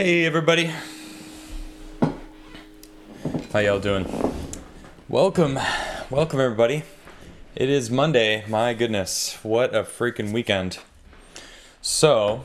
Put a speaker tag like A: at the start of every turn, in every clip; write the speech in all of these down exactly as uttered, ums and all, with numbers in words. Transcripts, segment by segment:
A: Hey everybody, how y'all doing? Welcome, welcome everybody. It is Monday. My goodness, what a freaking weekend. So,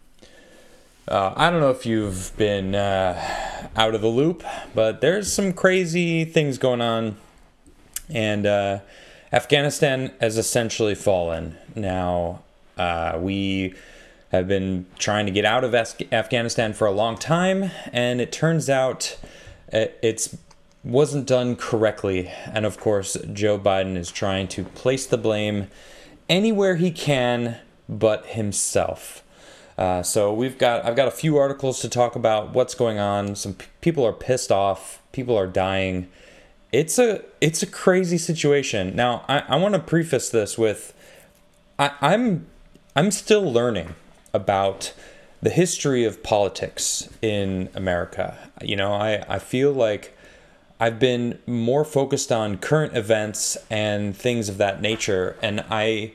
A: uh, I don't know if you've been uh, out of the loop, but there's some crazy things going on, and uh, Afghanistan has essentially fallen. Now, uh, we have been trying to get out of Af- Afghanistan for a long time, and it turns out it it's wasn't done correctly. And of course, Joe Biden is trying to place the blame anywhere he can but himself. Uh, so we've got I've got a few articles to talk about what's going on. Some p- people are pissed off. People are dying. It's a it's a crazy situation. Now, I, I want to preface this with I, I'm I'm still learning about the history of politics in America. You know, I, I feel like I've been more focused on current events and things of that nature, and I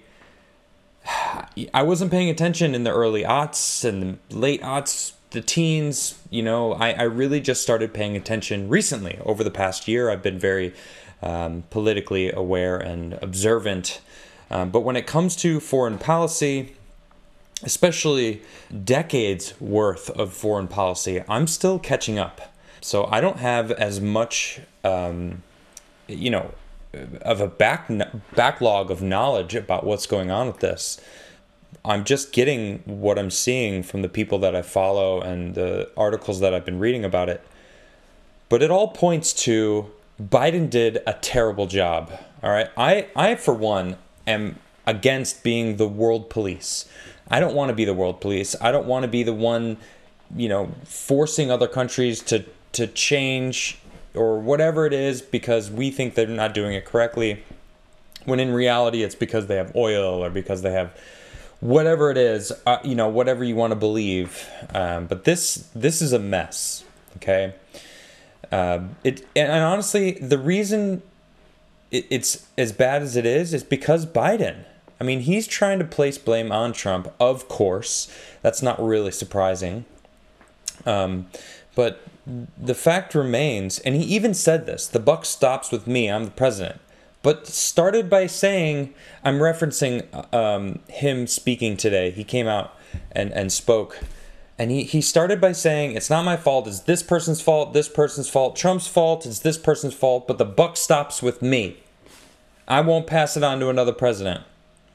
A: I wasn't paying attention in the early aughts and the late aughts, the teens. You know, I, I really just started paying attention recently. Over the past year, I've been very um, politically aware and observant. Um, but when it comes to foreign policy, especially decades worth of foreign policy, I'm still catching up. So I don't have as much, um, you know, of a back backlog of knowledge about what's going on with this. I'm just getting what I'm seeing from the people that I follow and the articles that I've been reading about it. But it all points to Biden did a terrible job. All right. I, I for one, am against being the world police. I don't want to be the world police. I don't want to be the one, you know, forcing other countries to, to change or whatever it is because we think they're not doing it correctly, when in reality it's because they have oil or because they have whatever it is, uh, you know, whatever you want to believe. Um, but this this is a mess, okay? Uh, it and honestly, the reason it, it's as bad as it is is because Biden. I mean, he's trying to place blame on Trump, of course. That's not really surprising. Um, but the fact remains, and he even said this, the buck stops with me, I'm the president. But started by saying, I'm referencing um, him speaking today. He came out and, and spoke. And he, he started by saying, it's not my fault, it's this person's fault, this person's fault, Trump's fault, it's this person's fault, but the buck stops with me. I won't pass it on to another president.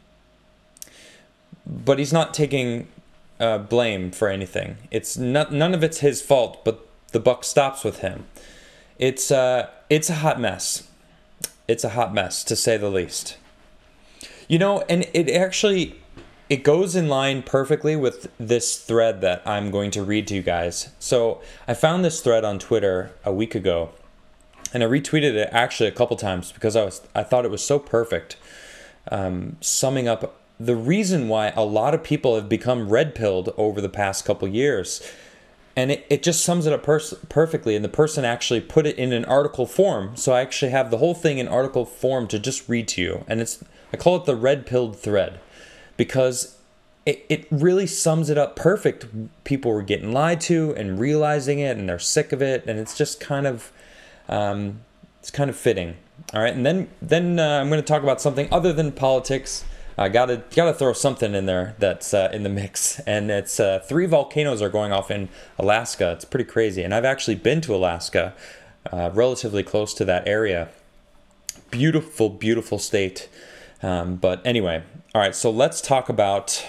A: But he's not taking uh, blame for anything. It's not, none of it's his fault, but the buck stops with him. It's uh, it's a hot mess. It's a hot mess, to say the least. You know, and it actually, it goes in line perfectly with this thread that I'm going to read to you guys. So I found this thread on Twitter a week ago, and I retweeted it actually a couple times because I was I thought it was so perfect, um, summing up the reason why a lot of people have become red-pilled over the past couple years. And it, it just sums it up pers- perfectly. And the person actually put it in an article form. So I actually have the whole thing in article form to just read to you. And it's I call it the red-pilled thread because it, it really sums it up perfect. People were getting lied to and realizing it, and they're sick of it. And it's just kind of, um, it's kind of fitting. All right. And then, then uh, I'm going to talk about something other than politics. I gotta gotta throw something in there that's uh, in the mix, and it's uh, three volcanoes are going off in Alaska. It's pretty crazy, and I've actually been to Alaska, uh, relatively close to that area. Beautiful, beautiful state. Um, but anyway, all right. So let's talk about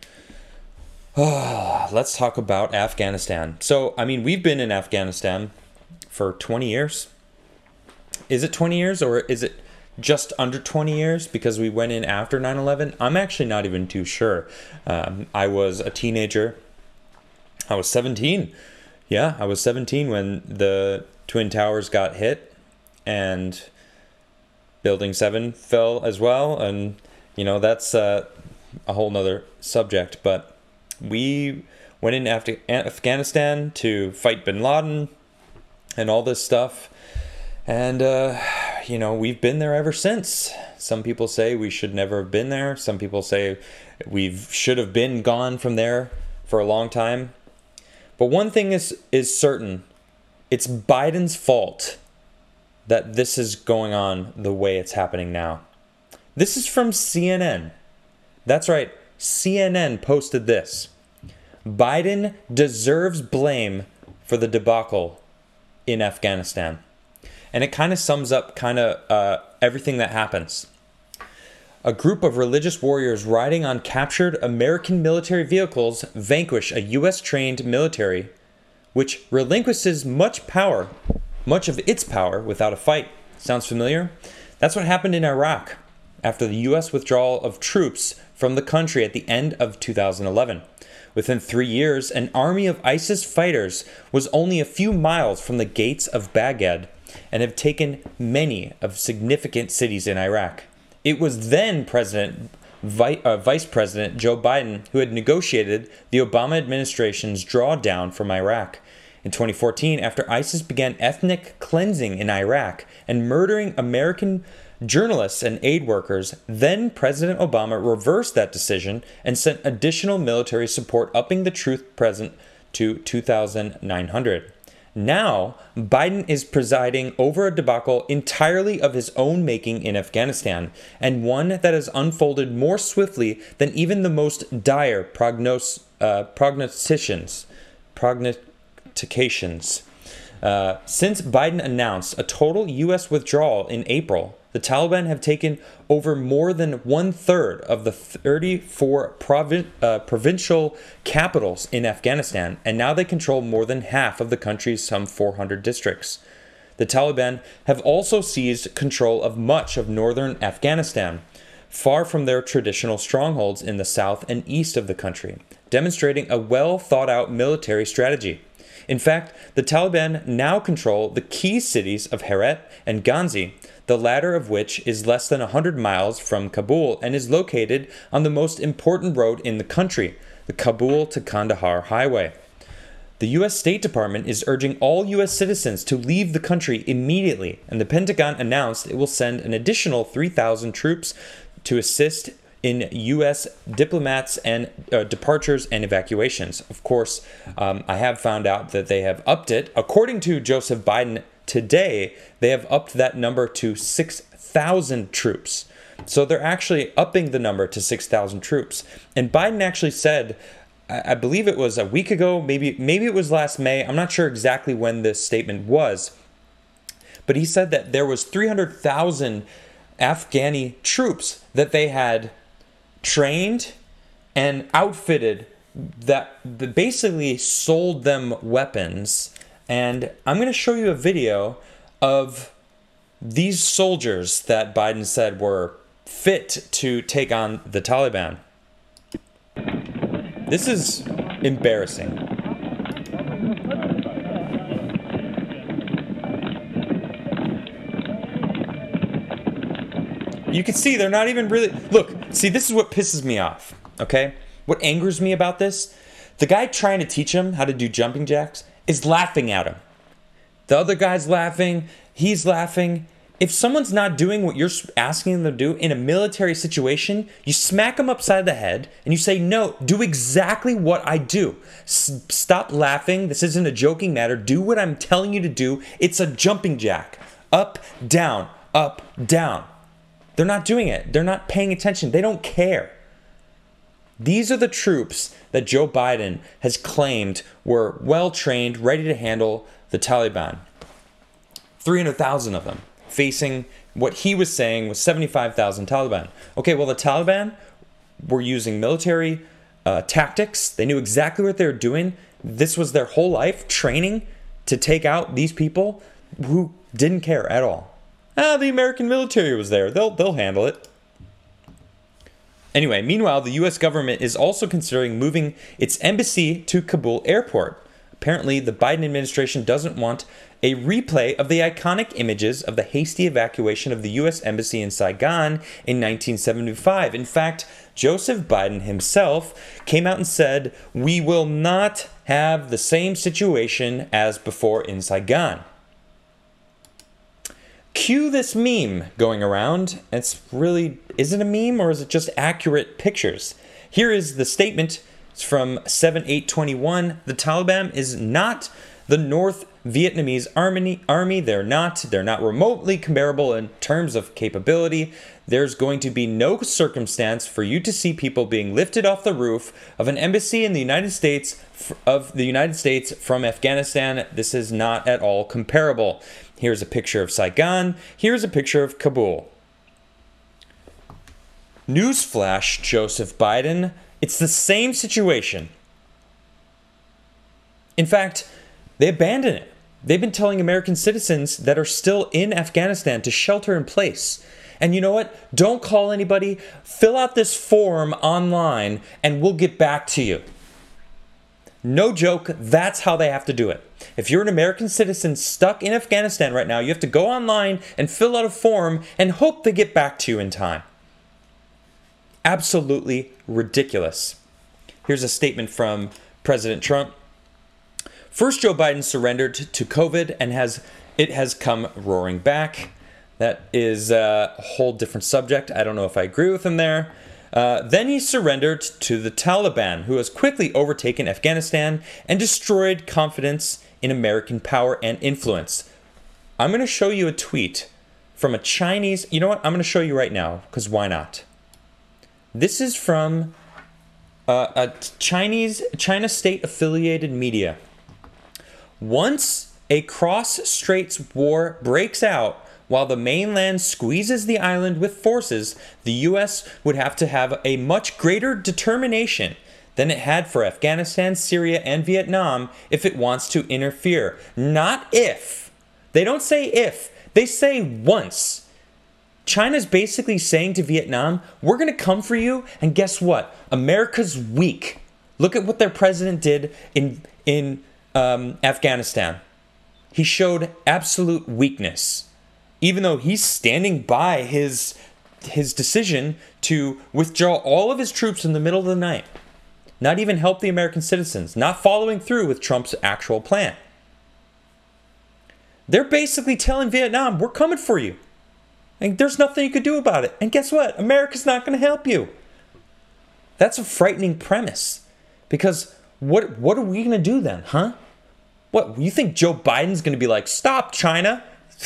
A: oh, let's talk about Afghanistan. So I mean, we've been in Afghanistan for twenty years. Is it twenty years or is it just under twenty years because we went in after nine eleven? I'm actually not even too sure. Um, I was a teenager. I was seventeen. Yeah, I was seventeen when the Twin Towers got hit and Building seven fell as well. And, you know, that's uh, a whole nother subject. But we went in after Afghanistan to fight bin Laden and all this stuff. And, uh, you know, we've been there ever since. Some people say we should never have been there. Some people say we should have been gone from there for a long time. But one thing is, is certain. It's Biden's fault that this is going on the way it's happening now. This is from C N N. That's right, C N N posted this. Biden deserves blame for the debacle in Afghanistan. And it kind of sums up kind of uh, everything that happens. A group of religious warriors riding on captured American military vehicles vanquish a U S-trained military, which relinquishes much power, much of its power, without a fight. Sounds familiar? That's what happened in Iraq after the U S withdrawal of troops from the country at the end of two thousand eleven. Within three years, an army of ISIS fighters was only a few miles from the gates of Baghdad and have taken many of significant cities in Iraq. It was then President, Vi- uh, Vice President Joe Biden who had negotiated the Obama administration's drawdown from Iraq. In twenty fourteen, after ISIS began ethnic cleansing in Iraq and murdering American journalists and aid workers, then President Obama reversed that decision and sent additional military support, upping the troop present to two thousand nine hundred. Now, Biden is presiding over a debacle entirely of his own making in Afghanistan, and one that has unfolded more swiftly than even the most dire prognos- uh, prognostications. prognostications. Uh, since Biden announced a total U S withdrawal in April, the Taliban have taken over more than one-third of the thirty-four provin- uh, provincial capitals in Afghanistan, and now they control more than half of the country's some four hundred districts. The Taliban have also seized control of much of northern Afghanistan, far from their traditional strongholds in the south and east of the country, demonstrating a well-thought-out military strategy. In fact, the Taliban now control the key cities of Herat and Ghazni, the latter of which is less than one hundred miles from Kabul and is located on the most important road in the country, the Kabul to Kandahar Highway. The U S State Department is urging all U S citizens to leave the country immediately, and the Pentagon announced it will send an additional three thousand troops to assist in U S diplomats and uh, departures and evacuations. Of course, um, I have found out that they have upped it. According to Joseph Biden today, they have upped that number to six thousand troops. So they're actually upping the number to six thousand troops. And Biden actually said, I believe it was a week ago, maybe maybe it was last May. I'm not sure exactly when this statement was. But he said that there was three hundred thousand Afghani troops that they had trained and outfitted, that basically sold them weapons. And I'm going to show you a video of these soldiers that Biden said were fit to take on the Taliban. This is embarrassing. You can see they're not even really... Look, see, this is what pisses me off, okay? What angers me about this? The guy trying to teach him how to do jumping jacks is laughing at him. The other guy's laughing. He's laughing. If someone's not doing what you're asking them to do in a military situation, you smack them upside the head and you say, no, do exactly what I do. S- stop laughing. This isn't a joking matter. Do what I'm telling you to do. It's a jumping jack. Up, down, up, down. They're not doing it. They're not paying attention. They don't care. These are the troops that Joe Biden has claimed were well-trained, ready to handle the Taliban. three hundred thousand of them, facing what he was saying was seventy-five thousand Taliban. Okay, well, the Taliban were using military uh, tactics. They knew exactly what they were doing. This was their whole life, training to take out these people who didn't care at all. Ah, the American military was there. They'll they'll handle it. Anyway, meanwhile, the U S government is also considering moving its embassy to Kabul airport. Apparently, the Biden administration doesn't want a replay of the iconic images of the hasty evacuation of the U S embassy in Saigon in nineteen seventy-five. In fact, Joseph Biden himself came out and said, "We will not have the same situation as before in Saigon." Cue this meme going around. It's really, is it a meme or is it just accurate pictures? Here is the statement It's from seven eight twenty-one. The Taliban is not the North Vietnamese army. Army. They're not. They're not remotely comparable in terms of capability. There's going to be no circumstance for you to see people being lifted off the roof of an embassy in the United States of the United States from Afghanistan. This is not at all comparable. Here's a picture of Saigon. Here's a picture of Kabul. Newsflash, Joseph Biden. It's the same situation. In fact, they abandoned it. They've been telling American citizens that are still in Afghanistan to shelter in place. And you know what? Don't call anybody. Fill out this form online and we'll get back to you. No joke, that's how they have to do it. If you're an American citizen stuck in Afghanistan right now, you have to go online and fill out a form and hope they get back to you in time. Absolutely ridiculous. Here's a statement from President Trump. First, Joe Biden surrendered to COVID and has it has come roaring back. That is a whole different subject. I don't know if I agree with him there. Uh, then he surrendered to the Taliban, who has quickly overtaken Afghanistan and destroyed confidence in American power and influence. I'm going to show you a tweet from a Chinese... You know what? I'm going to show you right now, because why not? This is from uh, a Chinese, China state-affiliated media. Once a cross-straits war breaks out, while the mainland squeezes the island with forces, the U S would have to have a much greater determination than it had for Afghanistan, Syria, and Vietnam if it wants to interfere. Not if. They don't say if. They say once. China's basically saying to Vietnam, we're going to come for you, and guess what? America's weak. Look at what their president did in, in um, Afghanistan. He showed absolute weakness. Even though he's standing by his his decision to withdraw all of his troops in the middle of the night, not even help the American citizens, not following through with Trump's actual plan. They're basically telling Vietnam, we're coming for you. And there's nothing you could do about it. And guess what? America's not going to help you. That's a frightening premise. Because what, what are we going to do then, huh? What, you think Joe Biden's going to be like, stop, China?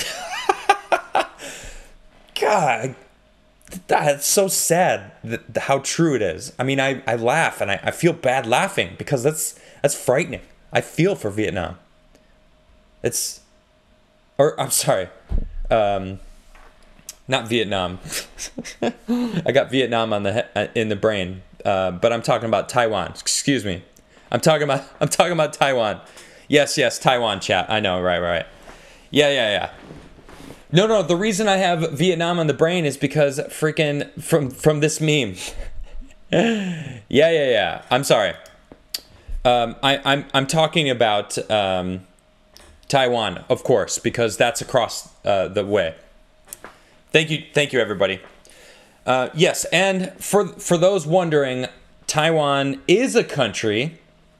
A: God, that's so sad that, how true it is. I mean, I, I laugh and I, I feel bad laughing because that's that's frightening. I feel for Vietnam. It's, or I'm sorry, um, not Vietnam. I got Vietnam on the in the brain, uh, but I'm talking about Taiwan. Excuse me. I'm talking about I'm talking about Taiwan. Yes, yes, Taiwan chat. I know, right, right. Yeah, yeah, yeah. No, no, the reason I have Vietnam on the brain is because freaking from from this meme. yeah, yeah, yeah. I'm sorry. Um, I, I'm I'm talking about um, Taiwan, of course, because that's across uh, the way. Thank you, thank you, everybody. Uh, yes, and for for those wondering, Taiwan is a country.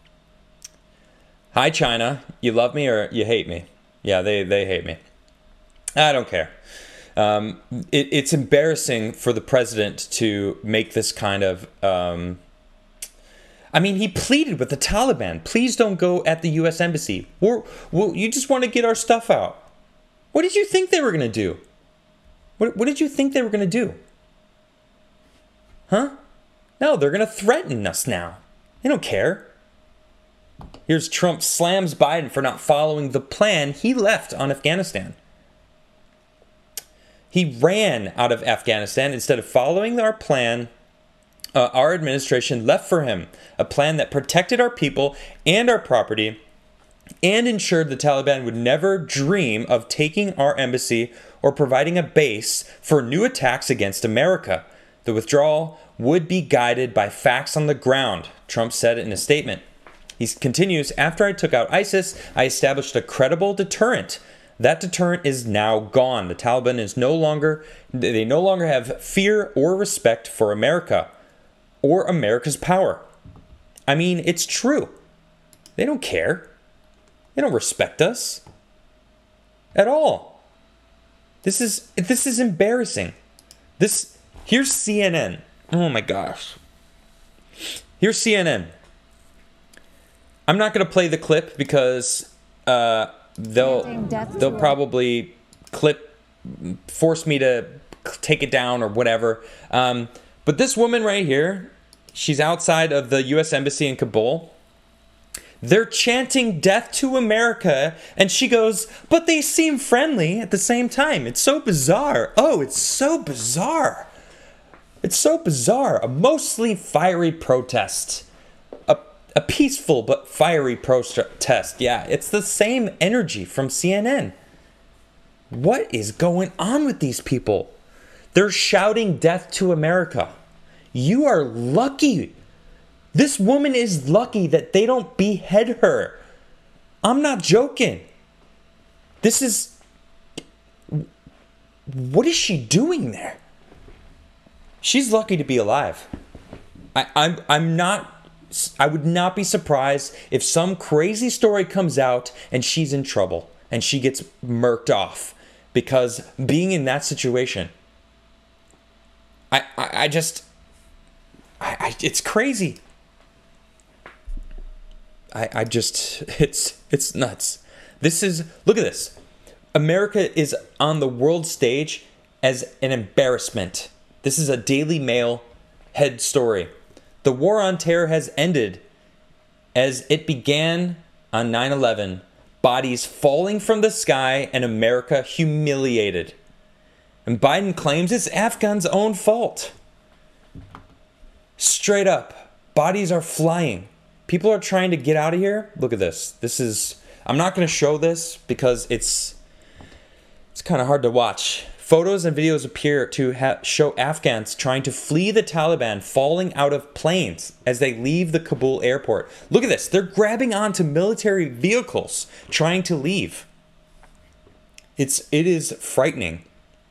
A: Hi, China. You love me or you hate me? Yeah, they they hate me. I don't care. Um, it, it's embarrassing for the president to make this kind of... Um, I mean, he pleaded with the Taliban. Please don't go at the U S embassy. We're, we're, you just want to get our stuff out. What did you think they were going to do? What, what did you think they were going to do? Huh? No, they're going to threaten us now. They don't care. Here's Trump slams Biden for not following the plan he left on Afghanistan. He ran out of Afghanistan instead of following our plan. Uh, our administration left for him a plan that protected our people and our property and ensured the Taliban would never dream of taking our embassy or providing a base for new attacks against America. The withdrawal would be guided by facts on the ground, Trump said in a statement. He continues, after I took out ISIS, I established a credible deterrent. That deterrent is now gone. The Taliban is no longer, they no longer have fear or respect for America or America's power. I mean, it's true. They don't care. They don't respect us at all. This is this is embarrassing. This here's C N N. Oh my gosh. Here's C N N. I'm not going to play the clip because uh, they'll they'll probably clip force me to take it down or whatever. Um, but this woman right here, she's outside of the U S Embassy in Kabul. They're chanting death to America, and she goes, but they seem friendly at the same time. It's so bizarre. Oh, it's so bizarre. It's so bizarre. A mostly fiery protest. A, a peaceful but fiery protest. Yeah, it's the same energy from C N N. What is going on with these people? They're shouting death to America. You are lucky. This woman is lucky that they don't behead her. I'm not joking. This is... What is she doing there? She's lucky to be alive. I, I'm, I'm not... I would not be surprised if some crazy story comes out and she's in trouble and she gets murked off. Because being in that situation... I, I, I just... I, I, it's crazy. I, I just, it's, it's nuts. This is, look at this. America is on the world stage as an embarrassment. This is a Daily Mail head story. The war on terror has ended as it began on nine eleven. Bodies falling from the sky and America humiliated. And Biden claims it's Afghans' own fault. Straight up, bodies are flying. People are trying to get out of here. Look at this. This is... I'm not going to show this because it's... It's kind of hard to watch. Photos and videos appear to ha- show Afghans trying to flee the Taliban falling out of planes as they leave the Kabul airport. Look at this. They're grabbing onto military vehicles trying to leave. It's, it is frightening.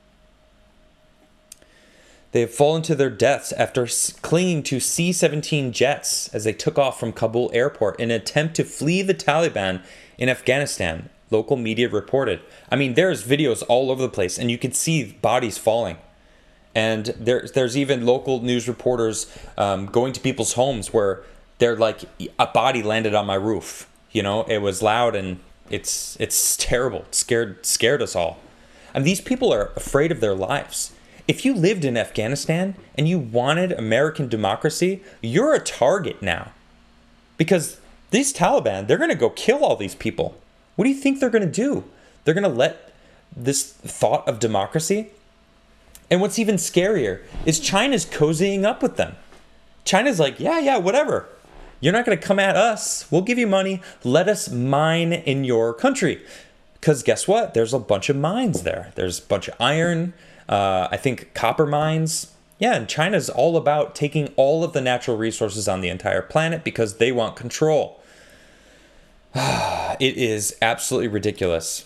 A: They have fallen to their deaths after clinging to C seventeen jets as they took off from Kabul airport in an attempt to flee the Taliban in Afghanistan, local media reported. I mean, there's videos all over the place, and you can see bodies falling. And there, there's even local news reporters um, going to people's homes where they're like, a body landed on my roof. You know, it was loud, and it's it's terrible. It scared, scared us all. And these people are afraid of their lives. If you lived in Afghanistan and you wanted American democracy, you're a target now. Because these Taliban, they're going to go kill all these people. What do you think they're going to do? They're going to let this thought of democracy? And what's even scarier is China's cozying up with them. China's like, yeah, yeah, whatever. You're not going to come at us. We'll give you money. Let us mine in your country. Because guess what? There's a bunch of mines there. There's a bunch of iron. Uh, I think copper mines. Yeah, and China's all about taking all of the natural resources on the entire planet because they want control. It is absolutely ridiculous.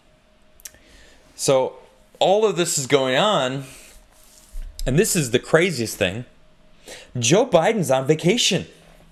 A: So all of this is going on, and this is the craziest thing. Joe Biden's on vacation.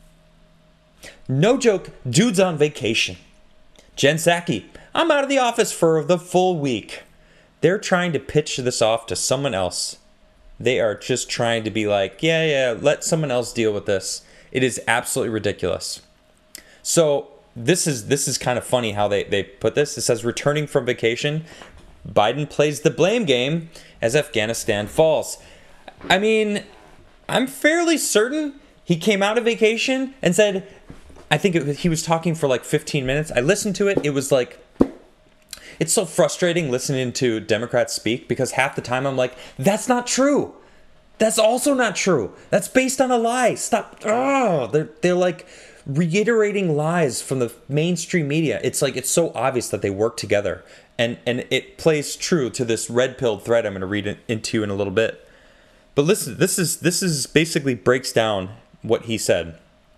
A: No joke, dude's on vacation. Jen Psaki, I'm out of the office for the full week. They're trying to pitch this off to someone else. They are just trying to be like, yeah, yeah, let someone else deal with this. It is absolutely ridiculous. So this is this is kind of funny how they, they put this. It says, returning from vacation, Biden plays the blame game as Afghanistan falls. I mean, I'm fairly certain he came out of vacation and said, I think it, he was talking for like fifteen minutes. I listened to it. It was like, it's so frustrating listening to Democrats speak because half the time I'm like, that's not true. That's also not true. That's based on a lie. Stop. Oh, they're, they're like reiterating lies from the mainstream media. It's like, it's so obvious that they work together. And, and it plays true to this red-pilled thread I'm going to read it into in a little bit. But listen, this is this is basically breaks down what he said.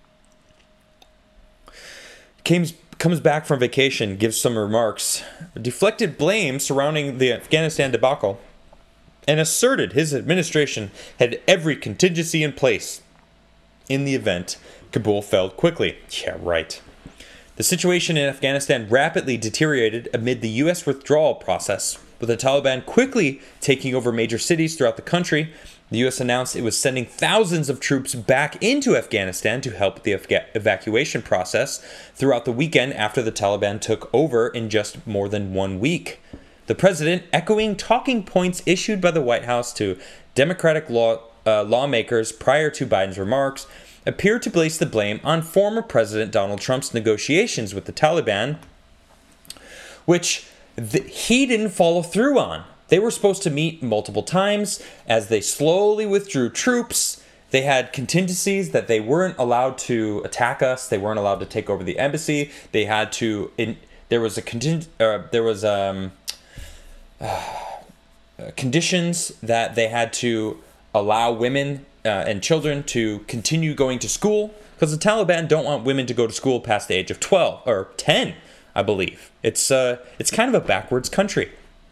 A: Comes, comes back from vacation, gives some remarks, deflected blame surrounding the Afghanistan debacle, and asserted his administration had every contingency in place in the event Kabul fell quickly. Yeah, right. The situation in Afghanistan rapidly deteriorated amid the U S withdrawal process With the Taliban quickly taking over major cities throughout the country, the U S announced it was sending thousands of troops back into Afghanistan to help the ev- evacuation process throughout the weekend after the Taliban took over in just more than one week. The president, echoing talking points issued by the White House to Democratic law, uh, lawmakers prior to Biden's remarks, appeared to place the blame on former President Donald Trump's negotiations with the Taliban, which th- he didn't follow through on. They were supposed to meet multiple times. As they slowly withdrew troops, they had contingencies that they weren't allowed to attack us. They weren't allowed to take over the embassy. They had to. In, there was a contingent. Uh, there was um, uh, conditions that they had to allow women uh, and children to continue going to school, because the Taliban don't want women to go to school past the age of twelve or ten, I believe. It's uh, it's kind of a backwards country.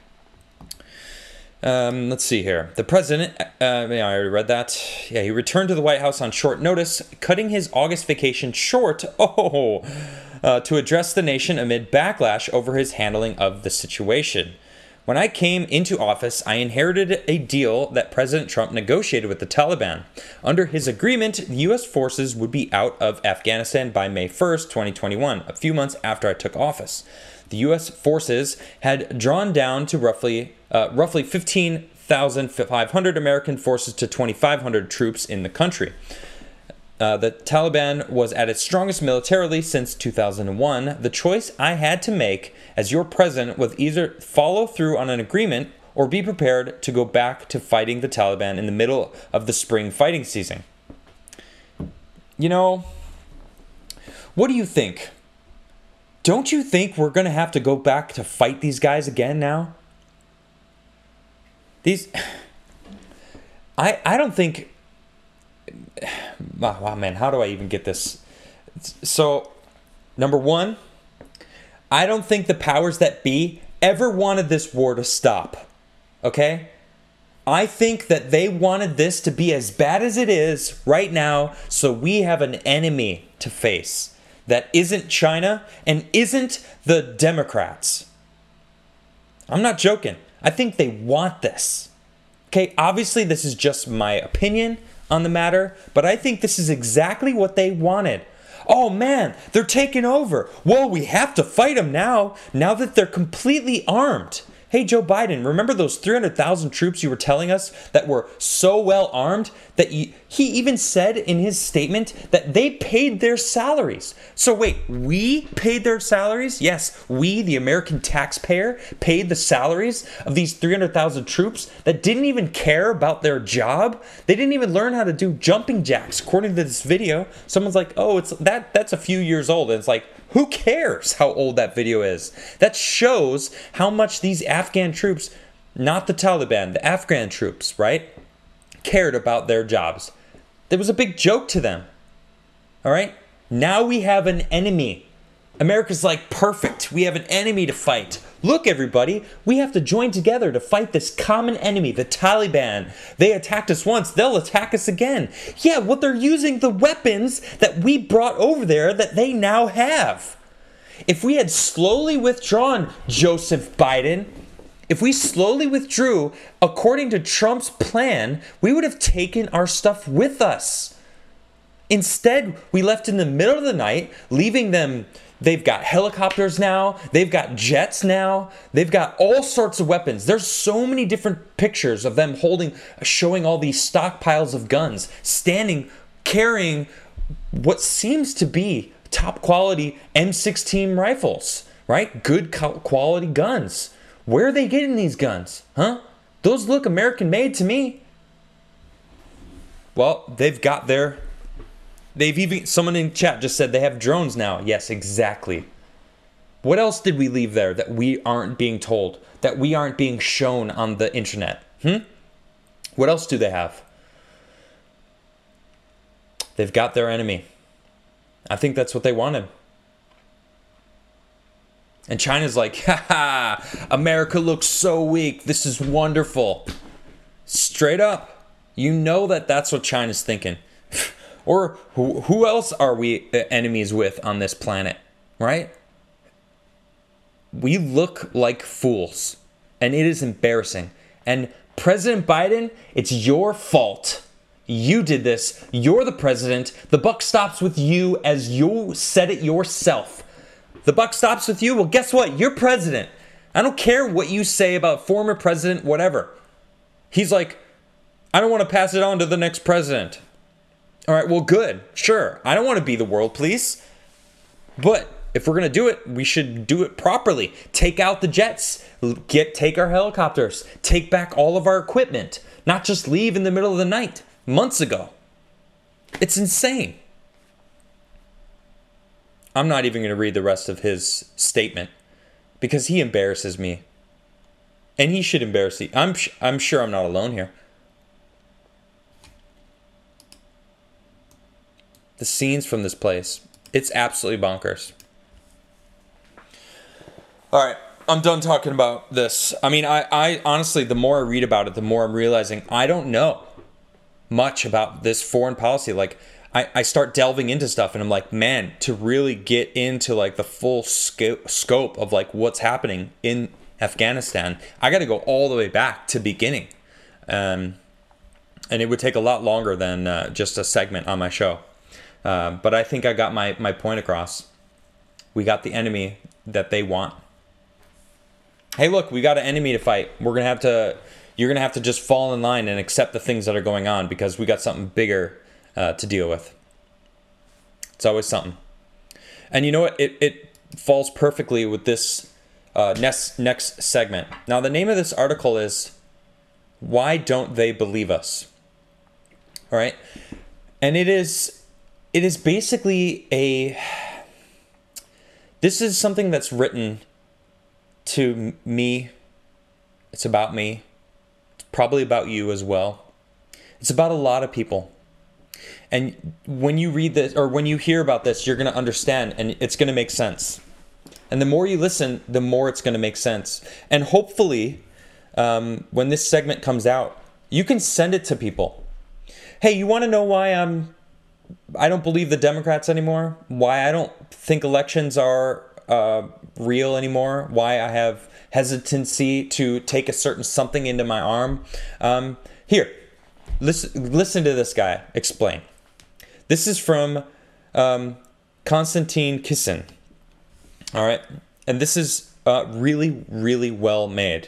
A: Um, let's see here. The president, uh, yeah, I already read that. Yeah, he returned to the White House on short notice, cutting his August vacation short, oh, uh, to address the nation amid backlash over his handling of the situation. When I came into office, I inherited a deal that President Trump negotiated with the Taliban. Under his agreement, the U S forces would be out of Afghanistan by May first, twenty twenty-one, a few months after I took office. The U S forces had drawn down to roughly uh, roughly fifteen thousand five hundred American forces to twenty-five hundred troops in the country. Uh, the Taliban was at its strongest militarily since two thousand one. The choice I had to make as your president was either follow through on an agreement or be prepared to go back to fighting the Taliban in the middle of the spring fighting season. You know, what do you think? Don't you think we're going to have to go back to fight these guys again now? These... I, I don't think... Wow, wow, man, how do I even get this? So, number one, I don't think the powers that be ever wanted this war to stop. Okay? I think that they wanted this to be as bad as it is right now, so we have an enemy to face that isn't China and isn't the Democrats. I'm not joking. I think they want this. Okay, obviously this is just my opinion on the matter, but I think this is exactly what they wanted. Oh man, they're taking over. Well, we have to fight them now, now that they're completely armed. Hey, Joe Biden, remember those three hundred thousand troops you were telling us that were so well armed that you, he even said in his statement that they paid their salaries. So wait, we paid their salaries? Yes, we, the American taxpayer, paid the salaries of these three hundred thousand troops that didn't even care about their job. They didn't even learn how to do jumping jacks. According to this video, someone's like, oh, it's that that's a few years old. And it's like, who cares how old that video is? That shows how much these Afghan troops, not the Taliban, the Afghan troops, right, cared about their jobs. There was a big joke to them. All right? Now we have an enemy. America's like, perfect. We have an enemy to fight. Look, everybody, we have to join together to fight this common enemy, the Taliban. They attacked us once, they'll attack us again. Yeah, well, they're using the weapons that we brought over there that they now have. If we had slowly withdrawn, Joseph Biden, if we slowly withdrew according to Trump's plan, we would have taken our stuff with us. Instead, we left in the middle of the night, leaving them. They've got helicopters now. They've got jets now. They've got all sorts of weapons. There's so many different pictures of them holding, showing all these stockpiles of guns, standing, carrying what seems to be top quality M sixteen rifles, right? Good quality guns. Where are they getting these guns? Huh? Those look American made to me. Well, they've got their... They've even, someone in chat just said they have drones now. Yes, exactly. What else did we leave there that we aren't being told, that we aren't being shown on the internet? Hmm? What else do they have? They've got their enemy. I think that's what they wanted. And China's like, ha ha, America looks so weak. This is wonderful. Straight up. You know that that's what China's thinking. Or who, who else are we enemies with on this planet, right? We look like fools. And it is embarrassing. And President Biden, it's your fault. You did this. You're the president. The buck stops with you, as you said it yourself. The buck stops with you. Well, guess what? You're president. I don't care what you say about former president, whatever. He's like, I don't want to pass it on to the next president. All right, well, good. Sure. I don't want to be the world police. But if we're going to do it, we should do it properly. Take out the jets. Get take our helicopters. Take back all of our equipment. Not just leave in the middle of the night. Months ago. It's insane. I'm not even going to read the rest of his statement because he embarrasses me. And he should embarrass you. I'm, I'm sure I'm not alone here. The scenes from this place, it's absolutely bonkers. All right, I'm done talking about this. I mean, I, I honestly, the more I read about it, the more I'm realizing I don't know much about this foreign policy. Like, I, I start delving into stuff and I'm like, man, to really get into like the full scope, scope of like what's happening in Afghanistan, I got to go all the way back to beginning. Um, and it would take a lot longer than uh, just a segment on my show. Uh, but I think I got my, my point across. We got the enemy that they want. Hey, look, we got an enemy to fight. We're going to have to, you're going to have to just fall in line and accept the things that are going on because we got something bigger uh, to deal with. It's always something. And you know what? It, it falls perfectly with this uh, next, next segment. Now, the name of this article is, Why Don't They Believe Us? All right. And it is... It is basically a, this is something that's written to me. It's about me. It's probably about you as well. It's about a lot of people. And when you read this, or when you hear about this, you're going to understand and it's going to make sense. And the more you listen, the more it's going to make sense. And hopefully, um, when this segment comes out, you can send it to people. Hey, you want to know why I'm I don't believe the Democrats anymore, why I don't think elections are uh, real anymore, why I have hesitancy to take a certain something into my arm. Um, here, listen, listen to this guy explain. This is from um, Konstantin Kisin. All right. And this is uh, really, really well made.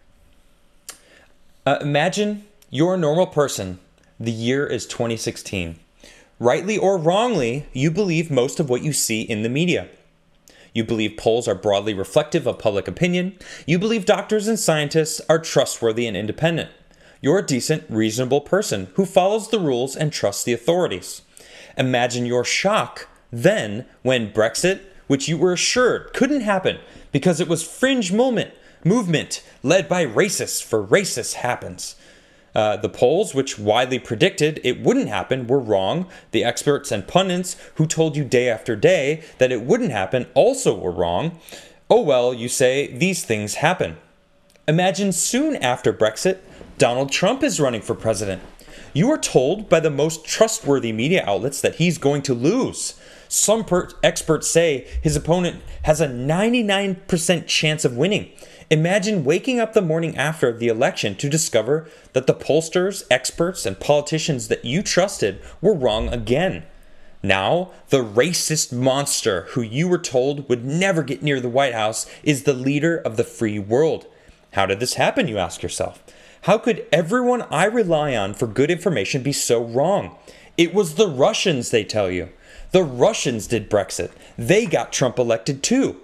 A: Uh, imagine you're a normal person. The year is twenty sixteen. Rightly or wrongly, you believe most of what you see in the media. You believe polls are broadly reflective of public opinion. You believe doctors and scientists are trustworthy and independent. You're a decent, reasonable person who follows the rules and trusts the authorities. Imagine your shock then when Brexit, which you were assured couldn't happen because it was fringe moment, movement led by racists, for racists happens. Uh, the polls, which widely predicted it wouldn't happen, were wrong. The experts and pundits who told you day after day that it wouldn't happen also were wrong. Oh well, you say, these things happen. Imagine soon after Brexit, Donald Trump is running for president. You are told by the most trustworthy media outlets that he's going to lose. Some per- experts say his opponent has a ninety-nine percent chance of winning. Imagine waking up the morning after the election to discover that the pollsters, experts, and politicians that you trusted were wrong again. Now, the racist monster who you were told would never get near the White House is the leader of the free world. How did this happen, you ask yourself? How could everyone I rely on for good information be so wrong? It was the Russians, they tell you. The Russians did Brexit. They got Trump elected too.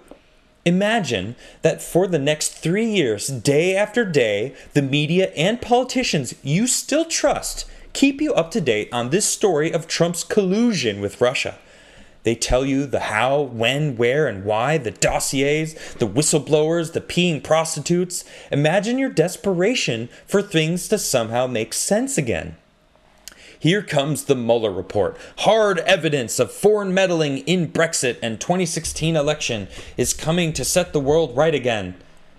A: Imagine that for the next three years, day after day, the media and politicians you still trust keep you up to date on this story of Trump's collusion with Russia. They tell you the how, when, where, and why, the dossiers, the whistleblowers, the peeing prostitutes. Imagine your desperation for things to somehow make sense again. Here comes the Mueller report. Hard evidence of foreign meddling in Brexit and twenty sixteen election is coming to set the world right again.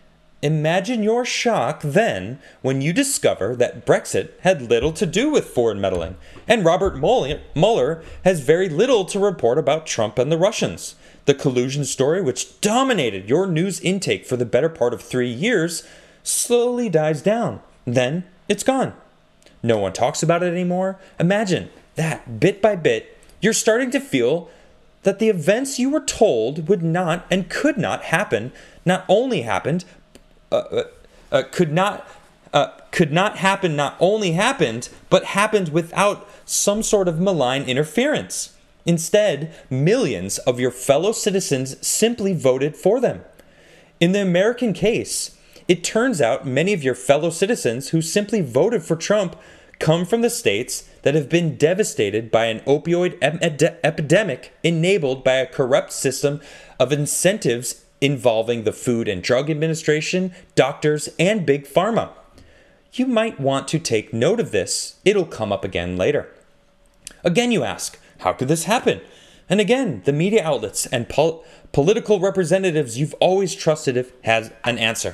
A: Imagine your shock then when you discover that Brexit had little to do with foreign meddling, and Robert Mueller has very little to report about Trump and the Russians. The collusion story, which dominated your news intake for the better part of three years, slowly dies down. Then it's gone. No one talks about it anymore. Imagine that, bit by bit, you're starting to feel that the events you were told would not and could not happen, not only happened, uh, uh, uh, could not uh, could not happen, not only happened, but happened without some sort of malign interference. Instead, millions of your fellow citizens simply voted for them. In the American case, it turns out many of your fellow citizens who simply voted for Trump come from the states that have been devastated by an opioid ep- epidemic enabled by a corrupt system of incentives involving the Food and Drug Administration, doctors, and Big Pharma. You might want to take note of this. It'll come up again later. Again, you ask, how could this happen? And again, the media outlets and pol- political representatives you've always trusted has an answer.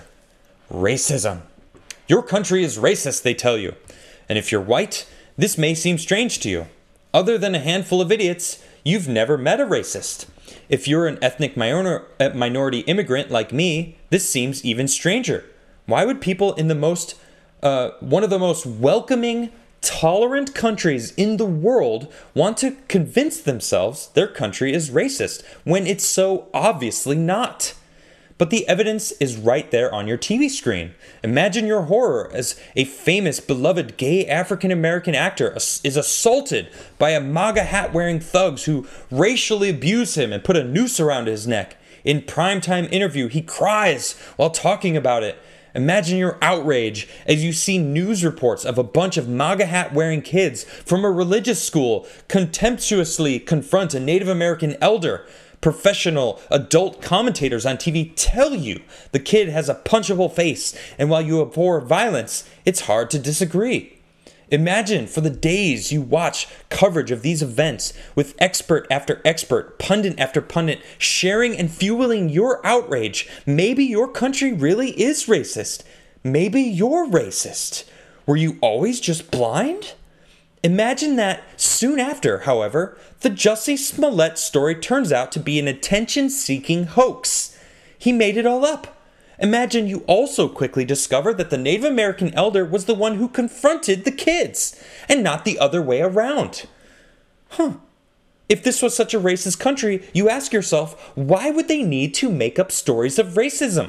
A: Racism. Your country is racist, they tell you. And if you're white, this may seem strange to you. Other than a handful of idiots, you've never met a racist. If you're an ethnic minor- minority immigrant like me, this seems even stranger. Why would people in the most, uh, one of the most welcoming, tolerant countries in the world want to convince themselves their country is racist when it's so obviously not? But the evidence is right there on your T V screen. Imagine your horror as a famous, beloved gay African-American actor is assaulted by a MAGA hat-wearing thugs who racially abuse him and put a noose around his neck. In primetime interview, he cries while talking about it. Imagine your outrage as you see news reports of a bunch of MAGA hat-wearing kids from a religious school contemptuously confront a Native American elder. Professional adult commentators on T V tell you the kid has a punchable face, and while you abhor violence, it's hard to disagree. Imagine for the days you watch coverage of these events with expert after expert, pundit after pundit, sharing and fueling your outrage. Maybe your country really is racist. Maybe you're racist. Were you always just blind? Imagine that soon after, however, the Jussie Smollett story turns out to be an attention-seeking hoax. He made it all up. Imagine you also quickly discover that the Native American elder was the one who confronted the kids, and not the other way around. Huh. If this was such a racist country, you ask yourself, why would they need to make up stories of racism?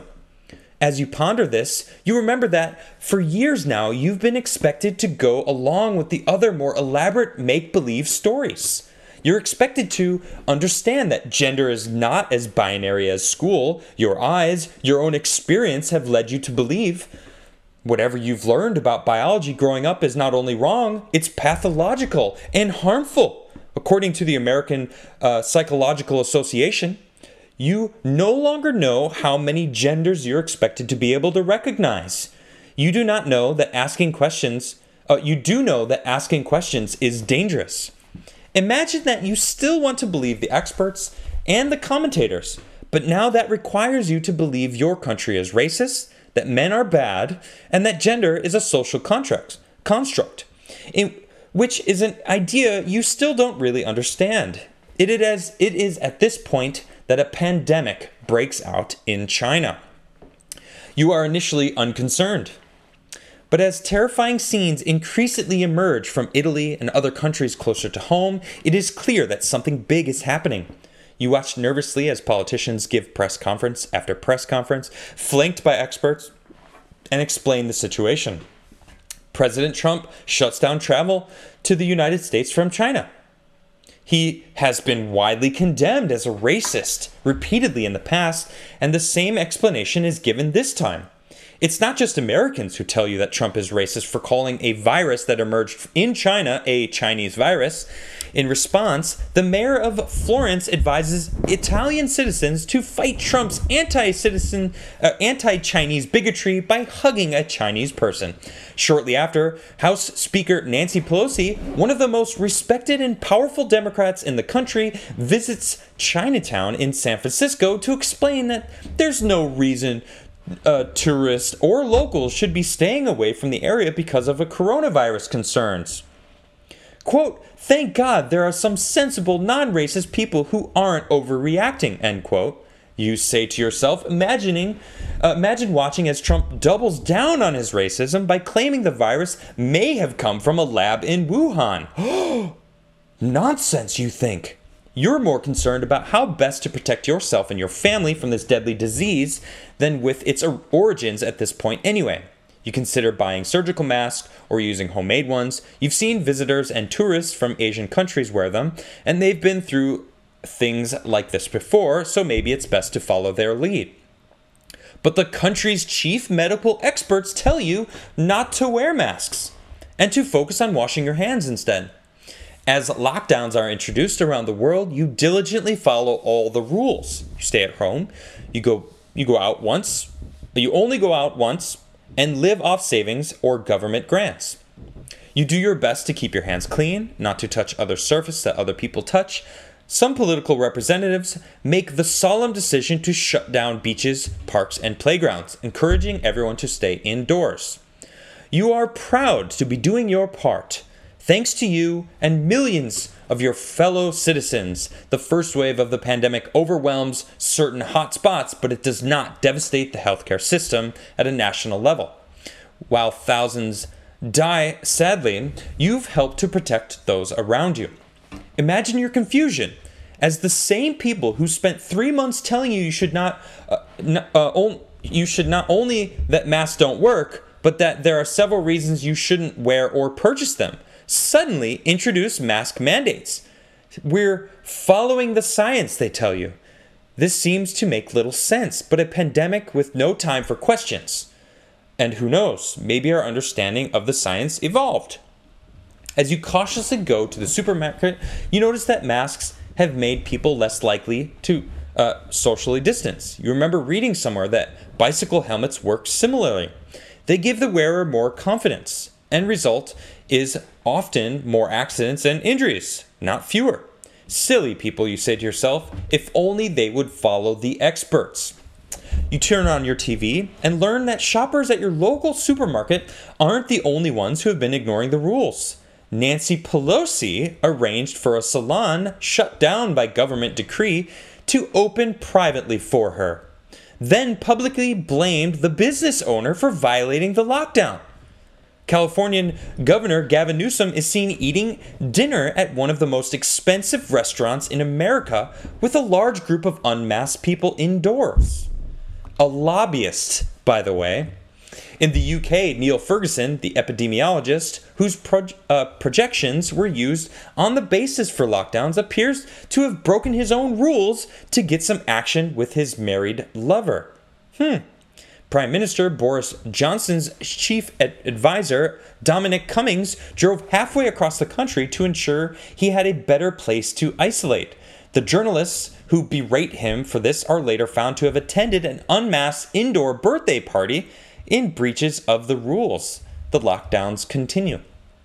A: As you ponder this, you remember that for years now, you've been expected to go along with the other more elaborate make-believe stories. You're expected to understand that gender is not as binary as school, your eyes, your own experience have led you to believe. Whatever you've learned about biology growing up is not only wrong, it's pathological and harmful. According to the American uh, Psychological Association, you no longer know how many genders you're expected to be able to recognize. You do not know that asking questions, uh, you do know that asking questions is dangerous. Imagine that you still want to believe the experts and the commentators, but now that requires you to believe your country is racist, that men are bad, and that gender is a social contract, construct, in, which is an idea you still don't really understand. It is, it is at this point that a pandemic breaks out in China. You are initially unconcerned. But as terrifying scenes increasingly emerge from Italy and other countries closer to home, it is clear that something big is happening. You watch nervously as politicians give press conference after press conference, flanked by experts, and explain the situation. President Trump shuts down travel to the United States from China. He has been widely condemned as a racist repeatedly in the past, and the same explanation is given this time. It's not just Americans who tell you that Trump is racist for calling a virus that emerged in China a Chinese virus. In response, the mayor of Florence advises Italian citizens to fight Trump's anti-citizen, uh, anti-Chinese bigotry by hugging a Chinese person. Shortly after, House Speaker Nancy Pelosi, one of the most respected and powerful Democrats in the country, visits Chinatown in San Francisco to explain that there's no reason Uh, tourists or locals should be staying away from the area because of a coronavirus concerns. Quote, thank God there are some sensible non-racist people who aren't overreacting, end quote. You say to yourself, imagining, uh, imagine watching as Trump doubles down on his racism by claiming the virus may have come from a lab in Wuhan. Nonsense, you think. You're more concerned about how best to protect yourself and your family from this deadly disease than with its origins at this point anyway. You consider buying surgical masks or using homemade ones. You've seen visitors and tourists from Asian countries wear them, and they've been through things like this before, so maybe it's best to follow their lead. But the country's chief medical experts tell you not to wear masks and to focus on washing your hands instead. As lockdowns are introduced around the world, you diligently follow all the rules. You stay at home, you go you go out once, but you only go out once and live off savings or government grants. You do your best to keep your hands clean, not to touch other surface that other people touch. Some political representatives make the solemn decision to shut down beaches, parks, and playgrounds, encouraging everyone to stay indoors. You are proud to be doing your part. Thanks to you and millions of your fellow citizens, the first wave of the pandemic overwhelms certain hot spots, but it does not devastate the healthcare system at a national level. While thousands die, sadly, you've helped to protect those around you. Imagine your confusion as the same people who spent three months telling you you should not, uh, n- uh, on- you should not only that masks don't work, but that there are several reasons you shouldn't wear or purchase them, suddenly introduce mask mandates. We're following the science, they tell you. This seems to make little sense, but a pandemic with no time for questions. And who knows, maybe our understanding of the science evolved. As you cautiously go to the supermarket, you notice that masks have made people less likely to uh, socially distance. You remember reading somewhere that bicycle helmets work similarly. They give the wearer more confidence. End result is often more accidents and injuries, not fewer. Silly people, you say to yourself, if only they would follow the experts. You turn on your T V and learn that shoppers at your local supermarket aren't the only ones who have been ignoring the rules. Nancy Pelosi arranged for a salon shut down by government decree to open privately for her, then publicly blamed the business owner for violating the lockdown. Californian Governor Gavin Newsom is seen eating dinner at one of the most expensive restaurants in America with a large group of unmasked people indoors. A lobbyist, by the way. In the U K, Neil Ferguson, the epidemiologist, whose pro- uh, projections were used on the basis for lockdowns, appears to have broken his own rules to get some action with his married lover. Hmm. Prime Minister Boris Johnson's chief ad- advisor, Dominic Cummings, drove halfway across the country to ensure he had a better place to isolate. The journalists who berate him for this are later found to have attended an unmasked indoor birthday party in breaches of the rules. The lockdowns continue.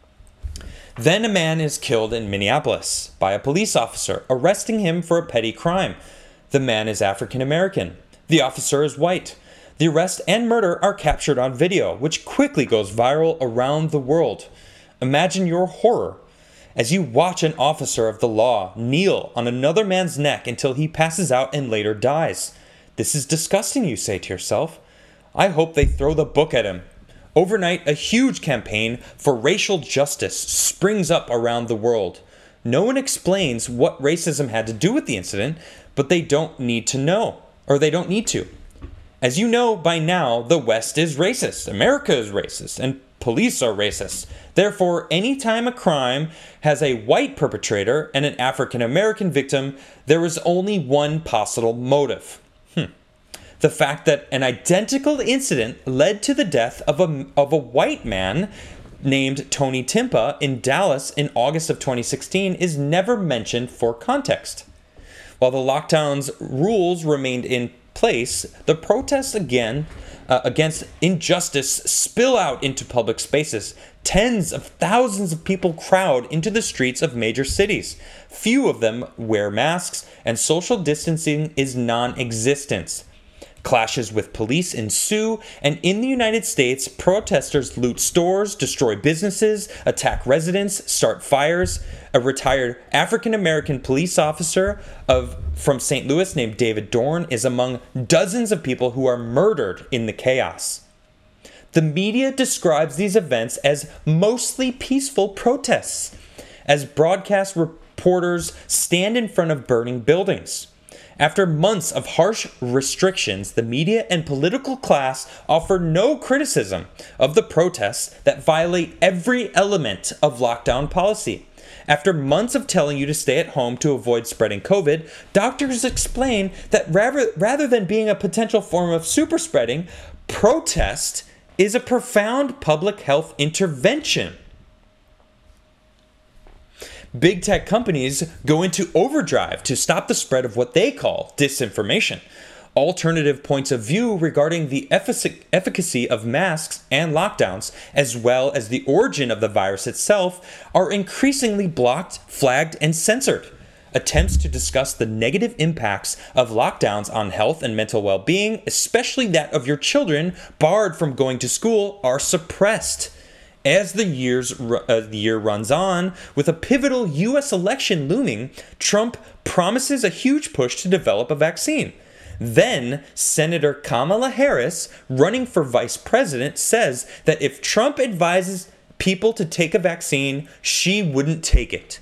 A: Then a man is killed in Minneapolis by a police officer, arresting him for a petty crime. The man is African American. The officer is white. The arrest and murder are captured on video, which quickly goes viral around the world. Imagine your horror as you watch an officer of the law kneel on another man's neck until he passes out and later dies. This is disgusting, you say to yourself. I hope they throw the book at him. Overnight, a huge campaign for racial justice springs up around the world. No one explains what racism had to do with the incident, but they don't need to know, or they don't need to. As you know by now, the West is racist, America is racist, and police are racist. Therefore, anytime a crime has a white perpetrator and an African American victim, there is only one possible motive. Hmm. The fact that an identical incident led to the death of a, of a white man named Tony Timpa in Dallas in August of twenty sixteen is never mentioned for context. While the lockdown's rules remained in place, the protests again uh, against injustice spill out into public spaces. Tens of thousands of people crowd into the streets of major cities. Few of them wear masks, and social distancing is non-existent. Clashes with police ensue, and in the United States, protesters loot stores, destroy businesses, attack residents, start fires. A retired African-American police officer of from Saint Louis named David Dorn is among dozens of people who are murdered in the chaos. The media describes these events as mostly peaceful protests, as broadcast reporters stand in front of burning buildings. After months of harsh restrictions, the media and political class offer no criticism of the protests that violate every element of lockdown policy. After months of telling you to stay at home to avoid spreading COVID, doctors explain that rather, rather than being a potential form of super spreading, protest is a profound public health intervention. Big tech companies go into overdrive to stop the spread of what they call disinformation. Alternative points of view regarding the effic- efficacy of masks and lockdowns, as well as the origin of the virus itself, are increasingly blocked, flagged, and censored. Attempts to discuss the negative impacts of lockdowns on health and mental well-being, especially that of your children barred from going to school, are suppressed. As the, years, uh, the year runs on, with a pivotal U S election looming, Trump promises a huge push to develop a vaccine. Then, Senator Kamala Harris, running for vice president, says that if Trump advises people to take a vaccine, she wouldn't take it.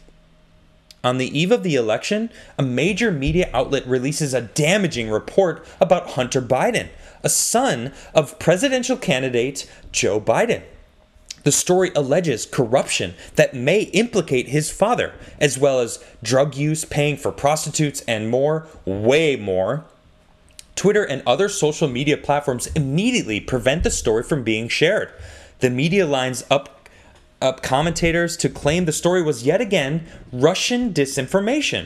A: On the eve of the election, a major media outlet releases a damaging report about Hunter Biden, a son of presidential candidate Joe Biden. The story alleges corruption that may implicate his father, as well as drug use, paying for prostitutes, and more, way more. Twitter and other social media platforms immediately prevent the story from being shared. The media lines up, up commentators to claim the story was yet again Russian disinformation.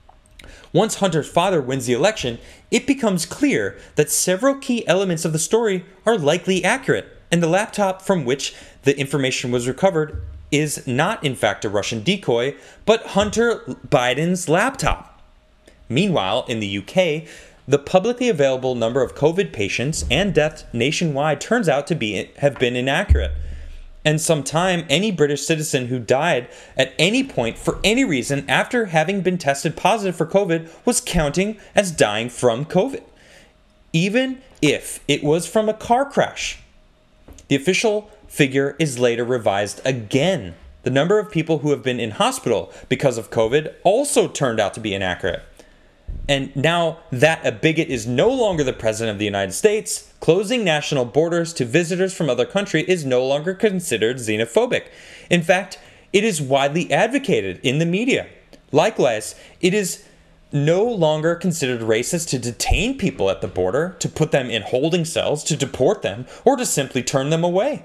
A: Once Hunter's father wins the election, it becomes clear that several key elements of the story are likely accurate, and the laptop from which the information was recovered is not in fact a Russian decoy, but Hunter Biden's laptop. Meanwhile, in the U K, the publicly available number of COVID patients and deaths nationwide turns out to be have been inaccurate. And sometime any British citizen who died at any point for any reason after having been tested positive for COVID was counting as dying from COVID, even if it was from a car crash. The official figure is later revised again. The number of people who have been in hospital because of COVID also turned out to be inaccurate. And now that a bigot is no longer the president of the United States, closing national borders to visitors from other countries is no longer considered xenophobic. In fact, it is widely advocated in the media. Likewise, it is no longer considered racist to detain people at the border, to put them in holding cells, to deport them, or to simply turn them away.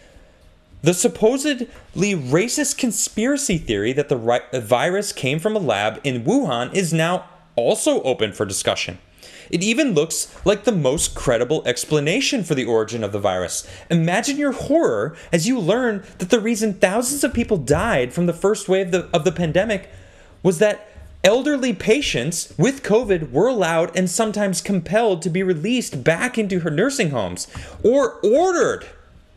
A: The supposedly racist conspiracy theory that the ri- virus came from a lab in Wuhan is now also open for discussion. It even looks like the most credible explanation for the origin of the virus. Imagine your horror as you learn that the reason thousands of people died from the first wave of the, of the pandemic was that elderly patients with COVID were allowed and sometimes compelled to be released back into her nursing homes or ordered.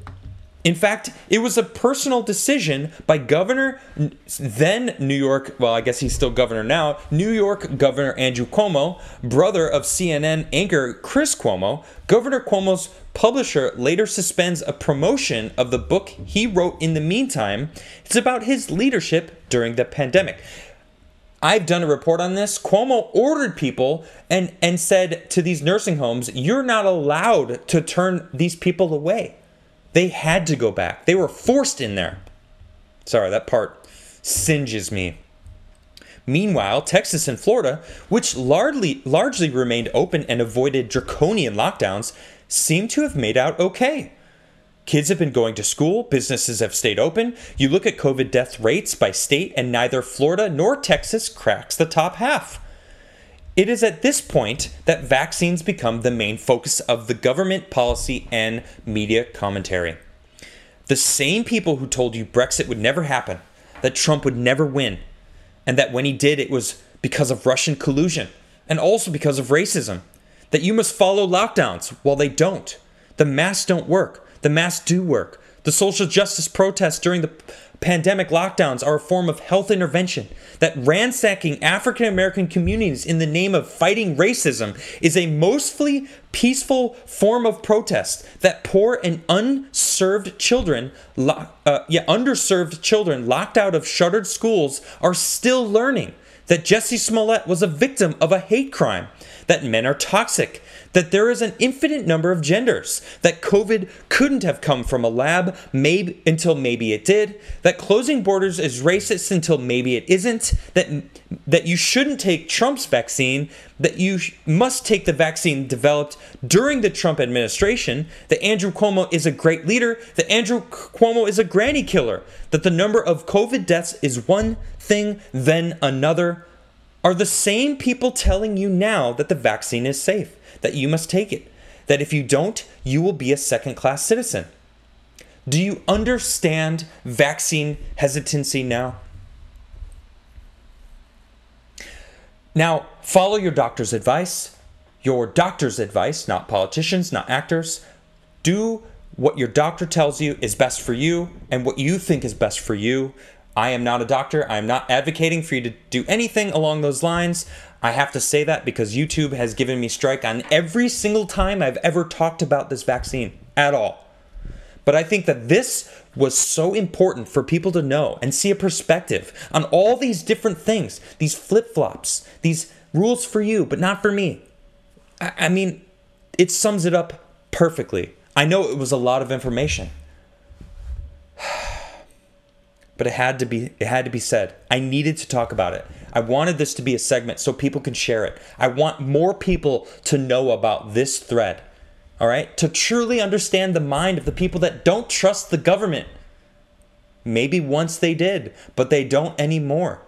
A: In fact, it was a personal decision by Governor, then New York, well, I guess he's still governor now, New York Governor Andrew Cuomo, brother of C N N anchor Chris Cuomo. Governor Cuomo's publisher later suspends a promotion of the book he wrote in the meantime. It's about his leadership during the pandemic. I've done a report on this. Cuomo ordered people and, and said to these nursing homes, you're not allowed to turn these people away. They had to go back. They were forced in there. Sorry, that part singes me. Meanwhile, Texas and Florida, which largely, largely remained open and avoided draconian lockdowns, seem to have made out okay. Kids have been going to school, businesses have stayed open. You look at COVID death rates by state, and neither Florida nor Texas cracks the top half. It is at this point that vaccines become the main focus of the government policy and media commentary. The same people who told you Brexit would never happen, that Trump would never win, and that when he did, it was because of Russian collusion, and also because of racism. that you must follow lockdowns. Well, they don't. The masks don't work. The masks do work. The social justice protests during the pandemic lockdowns are a form of health intervention. That ransacking African American communities in the name of fighting racism is a mostly peaceful form of protest. That poor and unserved children, uh, yeah, underserved children locked out of shuttered schools are still learning. That Jussie Smollett was a victim of a hate crime. That men are toxic. That there is an infinite number of genders, that COVID couldn't have come from a lab maybe until maybe it did, that closing borders is racist until maybe it isn't, that that you shouldn't take Trump's vaccine, that you sh- must take the vaccine developed during the Trump administration, that Andrew Cuomo is a great leader, that Andrew Cuomo is a granny killer, that the number of COVID deaths is one thing, then another, are the same people telling you now that the vaccine is safe, that you must take it, that if you don't, you will be a second-class citizen. Do you understand vaccine hesitancy now? Now, follow your doctor's advice, your doctor's advice, not politicians, not actors. Do what your doctor tells you is best for you and what you think is best for you. I am not a doctor. I am not advocating for you to do anything along those lines. I have to say that because YouTube has given me strike on every single time I've ever talked about this vaccine at all. But I think that this was so important for people to know and see a perspective on all these different things, these flip-flops, these rules for you, but not for me. I, I mean, it sums it up perfectly. I know it was a lot of information. But it had to be it had to be said. I needed to talk about it. I wanted this to be a segment so people can share it. I want more people to know about this thread. All right? To truly understand the mind of the people that don't trust the government. Maybe once they did, but they don't anymore.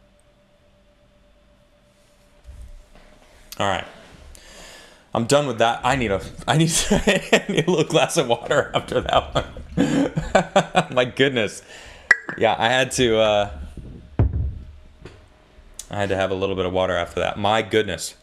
A: All right. I'm done with that. I need a I need, I need a little glass of water after that one. My goodness. Yeah, I had to uh, I had to have a little bit of water after that. My goodness.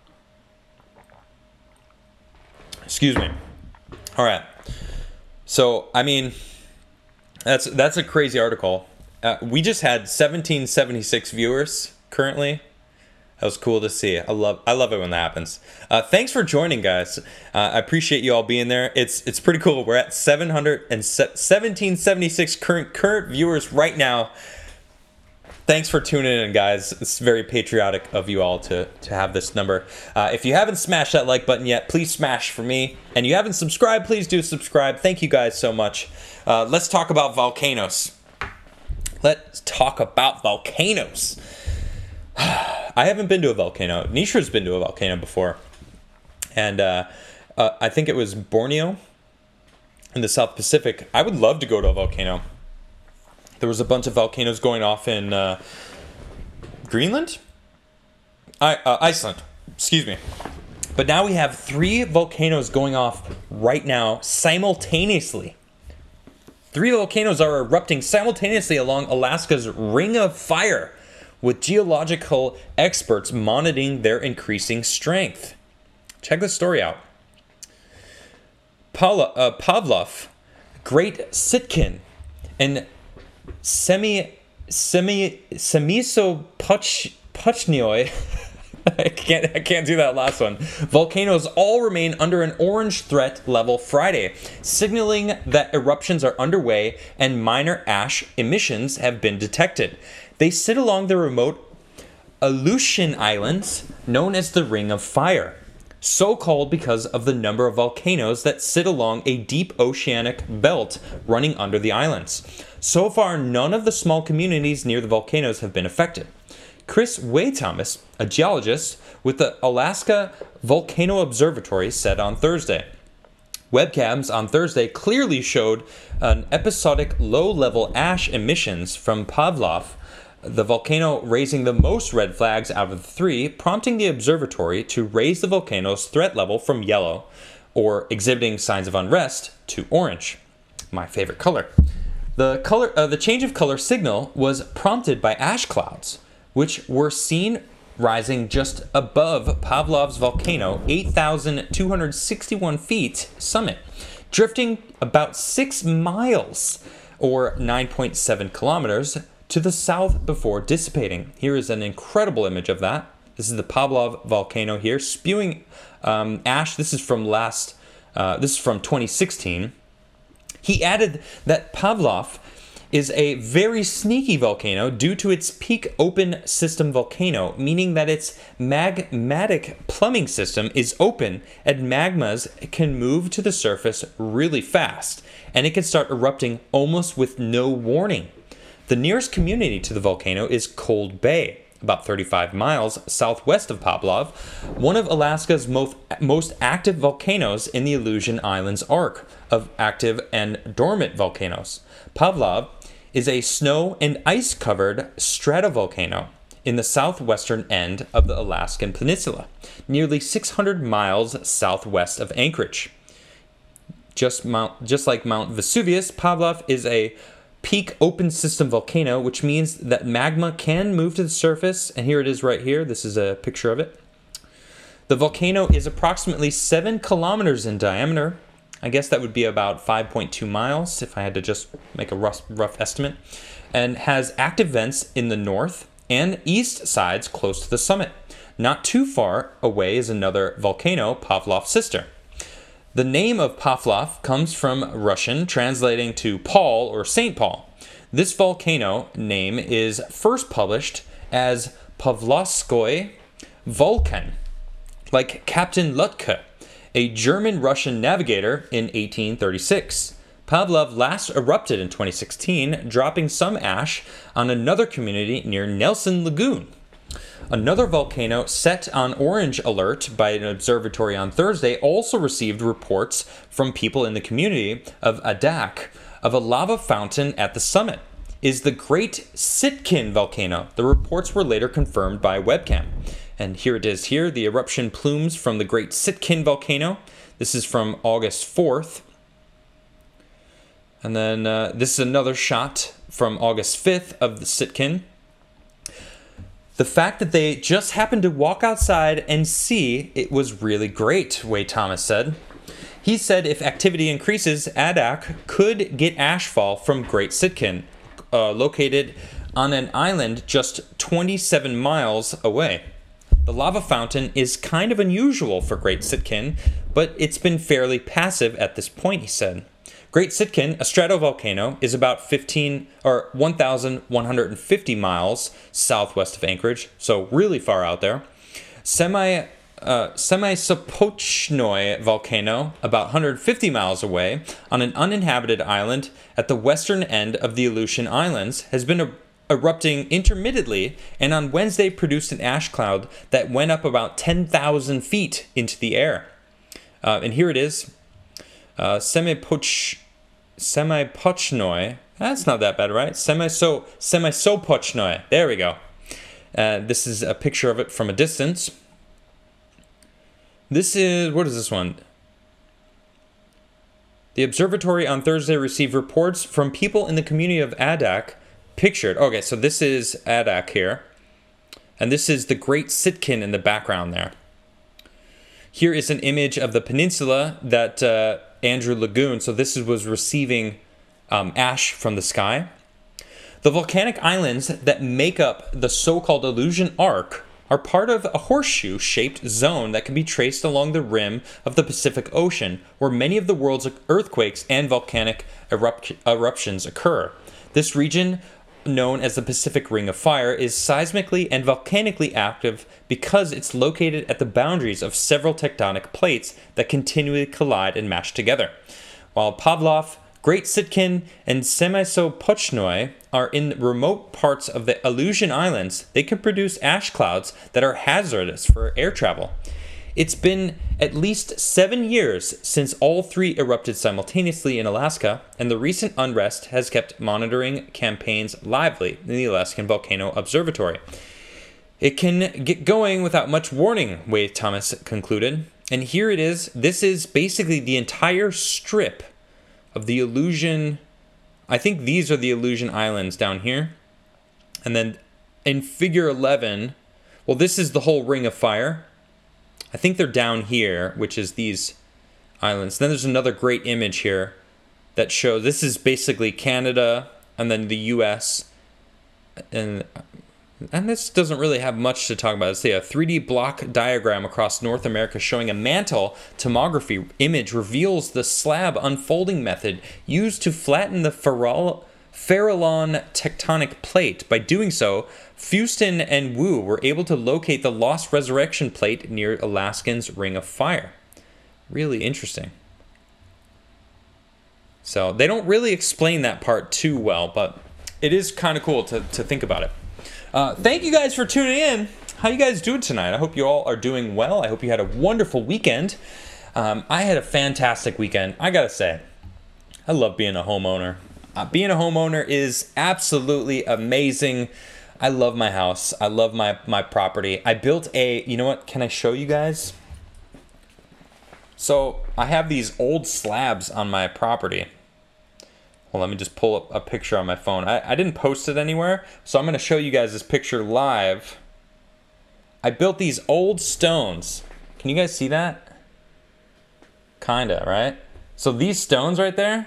A: Excuse me. All right. So, I mean, that's that's a crazy article. Uh, we just had seventeen seventy-six viewers currently. That was cool to see. I love I love it when that happens. Uh, thanks for joining, guys. Uh, I appreciate you all being there. It's it's pretty cool. We're at seven hundred seventeen seventy-six current current viewers right now. Thanks for tuning in, guys. It's very patriotic of you all to to have this number. Uh, if you haven't smashed that like button yet, please smash for me. And you haven't subscribed, please do subscribe. Thank you guys so much. Uh, let's talk about volcanoes. Let's talk about volcanoes. I haven't been to a volcano. Nishra's been to a volcano before. And uh, uh, I think it was Borneo in the South Pacific. I would love to go to a volcano. There was a bunch of volcanoes going off in uh, Greenland? I, uh, Iceland. Excuse me. But now we have three volcanoes going off right now simultaneously. Three volcanoes are erupting simultaneously along Alaska's Ring of Fire, with geological experts monitoring their increasing strength. Check this story out. Paula, uh, Pavlov, Great Sitkin, and Semi Semi Semiso Puch Puchnoi. I can't I can't do that last one. Volcanoes all remain under an orange threat level Friday, signaling that eruptions are underway and minor ash emissions have been detected. They sit along the remote Aleutian Islands, known as the Ring of Fire, so called because of the number of volcanoes that sit along a deep oceanic belt running under the islands. So far, none of the small communities near the volcanoes have been affected. Chris Way-Thomas, a geologist with the Alaska Volcano Observatory, said on Thursday. Webcams on Thursday clearly showed an episodic low-level ash emissions from Pavlov, the volcano raising the most red flags out of the three, prompting the observatory to raise the volcano's threat level from yellow, or exhibiting signs of unrest, to orange. My favorite color. The color, uh, the change of color signal was prompted by ash clouds, which were seen rising just above Pavlov's volcano, eight thousand two hundred sixty-one feet summit, drifting about six miles or nine point seven kilometers to the south before dissipating. Here is an incredible image of that. This is the Pavlov volcano here, spewing um, ash. This is from last, uh, this is from twenty sixteen. He added that Pavlov is a very sneaky volcano due to its peak open system volcano, meaning that its magmatic plumbing system is open and magmas can move to the surface really fast, and it can start erupting almost with no warning. The nearest community to the volcano is Cold Bay, about thirty-five miles southwest of Pavlov, one of Alaska's most, most active volcanoes in the Aleutian Islands arc of active and dormant volcanoes. Pavlov is a snow and ice-covered stratovolcano in the southwestern end of the Alaskan Peninsula, nearly six hundred miles southwest of Anchorage. Just, Mount, just like Mount Vesuvius, Pavlov is a peak open system volcano, which means that magma can move to the surface, and here it is right here. This is a picture of it. The volcano is approximately seven kilometers in diameter. I guess that would be about five point two miles if I had to just make a rough, rough estimate, and has active vents in the north and east sides close to the summit. Not too far away is another volcano, Pavlov's sister. The name of Pavlov comes from Russian, translating to Paul or Saint Paul. This volcano name is first published as Pavlovskoy Volcan, like Captain Lutke, a German-Russian navigator in eighteen thirty-six. Pavlov last erupted in twenty sixteen, dropping some ash on another community near Nelson Lagoon. Another volcano set on orange alert by an observatory on Thursday also received reports from people in the community of Adak of a lava fountain at the summit. Is the Great Sitkin volcano. The reports were later confirmed by a webcam. And here it is here, the eruption plumes from the Great Sitkin volcano. This is from August fourth. And then uh, this is another shot from August fifth of the Sitkin. The fact that they just happened to walk outside and see it was really great, Wade Thomas said. He said if activity increases, Adak could get ashfall from Great Sitkin, uh, located on an island just twenty-seven miles away. The lava fountain is kind of unusual for Great Sitkin, but it's been fairly passive at this point, he said. Great Sitkin, a stratovolcano, is about fifteen or one thousand one hundred fifty miles southwest of Anchorage, so really far out there. Semi uh, Semi-Sopochnoi volcano, about one hundred fifty miles away, on an uninhabited island at the western end of the Aleutian Islands, has been a erupting intermittently, and on Wednesday produced an ash cloud that went up about ten thousand feet into the air. Uh, and here it is. Uh, Semi-Poch, Semi-Pochnoi. That's not that bad, right? Semi-So, Semi-Sopochnoi. There we go. Uh, this is a picture of it from a distance. This is, what is this one? The observatory on Thursday received reports from people in the community of Adak. Pictured. Okay, so this is Adak here. And this is the Great Sitkin in the background there. Here is an image of the peninsula that uh, Andrew Lagoon, so this was receiving um, ash from the sky. The volcanic islands that make up the so-called Aleutian Arc are part of a horseshoe-shaped zone that can be traced along the rim of the Pacific Ocean, where many of the world's earthquakes and volcanic erupt- eruptions occur. This region, known as the Pacific Ring of Fire, is seismically and volcanically active because it's located at the boundaries of several tectonic plates that continually collide and mash together. While Pavlov, Great Sitkin, and Semi-Sopochnoi are in remote parts of the Aleutian Islands, they can produce ash clouds that are hazardous for air travel. It's been at least seven years since all three erupted simultaneously in Alaska, and the recent unrest has kept monitoring campaigns lively in the Alaskan Volcano Observatory. It can get going without much warning, Wade Thomas concluded. And here it is. This is basically the entire strip of the Aleutian. I think these are the Aleutian Islands down here. And then in figure eleven, Well, this is the whole Ring of Fire. I think they're down here, which is these islands. Then there's another great image here that shows this is basically Canada and then the U S And and this doesn't really have much to talk about. It's a three D block diagram across North America showing a mantle tomography image reveals the slab unfolding method used to flatten the Farall Farallon tectonic plate. By doing so, Fuston and Wu were able to locate the lost resurrection plate near Alaskan's Ring of Fire. Really interesting. So they don't really explain that part too well, but it is kind of cool to, to think about it. Uh, thank you guys for tuning in. How you guys doing tonight? I hope you all are doing well. I hope you had a wonderful weekend. Um, I had a fantastic weekend. I gotta say, I love being a homeowner. Uh, being a homeowner is absolutely amazing. I love my house. I love my, my property. I built a, you know what, can I show you guys? So I have these old slabs on my property. Well, let me just pull up a picture on my phone. I, I didn't post it anywhere, so I'm going to show you guys this picture live. I built these old stones. Can you guys see that? Kinda, right? So these stones right there,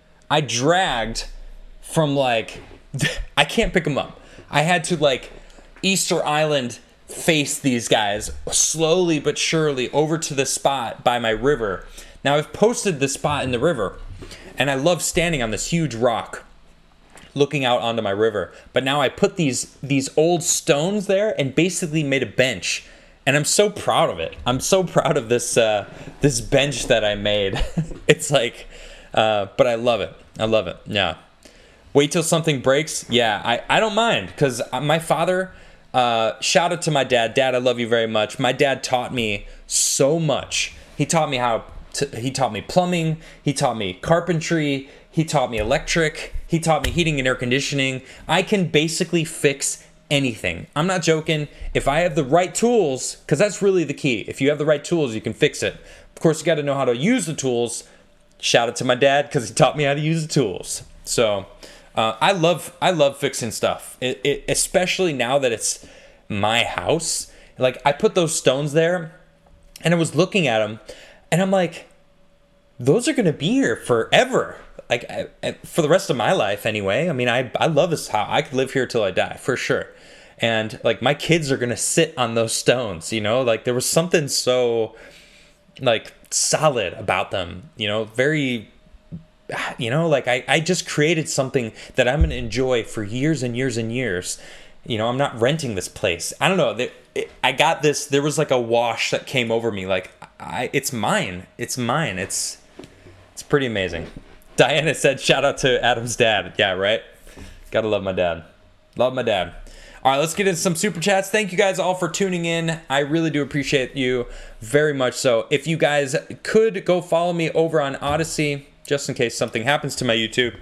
A: I dragged from like, I can't pick them up. I had to like Easter Island face these guys slowly but surely over to the spot by my river. Now I've posted the spot in the river. And I love standing on this huge rock looking out onto my river. But now I put these these old stones there and basically made a bench. And I'm so proud of it. I'm so proud of this uh, this bench that I made. It's like, uh, but I love it. I love it. Yeah. Wait till something breaks. Yeah, I, I don't mind. Because my father, uh, shout out to my dad. Dad, I love you very much. My dad taught me so much. He taught me how To, he taught me plumbing, he taught me carpentry, he taught me electric, he taught me heating and air conditioning. I can basically fix anything. I'm not joking. If I have the right tools, because that's really the key. If you have the right tools, you can fix it. Of course, you got to know how to use the tools. Shout out to my dad because he taught me how to use the tools. So uh, I love I love fixing stuff, it, it, especially now that it's my house. Like I put those stones there, and I was looking at them. And I'm like, those are going to be here forever. Like, I, I, for the rest of my life anyway. I mean, I, I love this house. I could live here till I die, for sure. And, like, my kids are going to sit on those stones, you know? Like, there was something so, like, solid about them, you know? Very, you know? Like, I, I just created something that I'm going to enjoy for years and years and years. You know, I'm not renting this place. I don't know. It, it, I got this. There was, like, a wash that came over me. Like, I, it's mine. It's mine. It's it's pretty amazing. Diana said, shout out to Adam's dad. Yeah, right? Gotta love my dad. Love my dad. All right, let's get into some super chats. Thank you guys all for tuning in. I really do appreciate you very much so. If you guys could go follow me over on Odyssey, just in case something happens to my YouTube.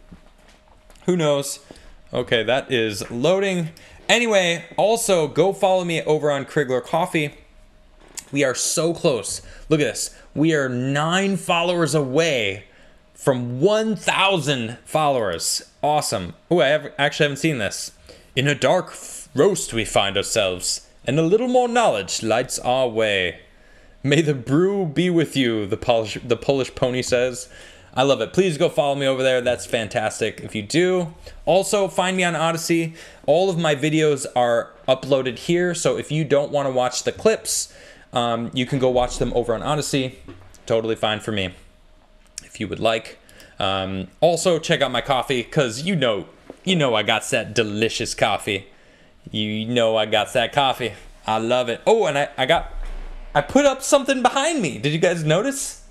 A: Who knows? Okay, that is loading. Anyway, also go follow me over on Krigler Coffee. We are so close. Look at this. We are nine followers away from one thousand followers. Awesome. Oh, I have, actually haven't seen this. In a dark roast we find ourselves, and a little more knowledge lights our way. May the brew be with you, the Polish, the Polish pony says. I love it. Please go follow me over there. That's fantastic if you do. Also, find me on Odyssey. All of my videos are uploaded here, so if you don't want to watch the clips, Um, you can go watch them over on Odyssey. Totally fine for me, if you would like. Um, also, check out my coffee, because you know, you know I got that delicious coffee. You know I got that coffee. I love it. Oh, and I, I got, I put up something behind me. Did you guys notice?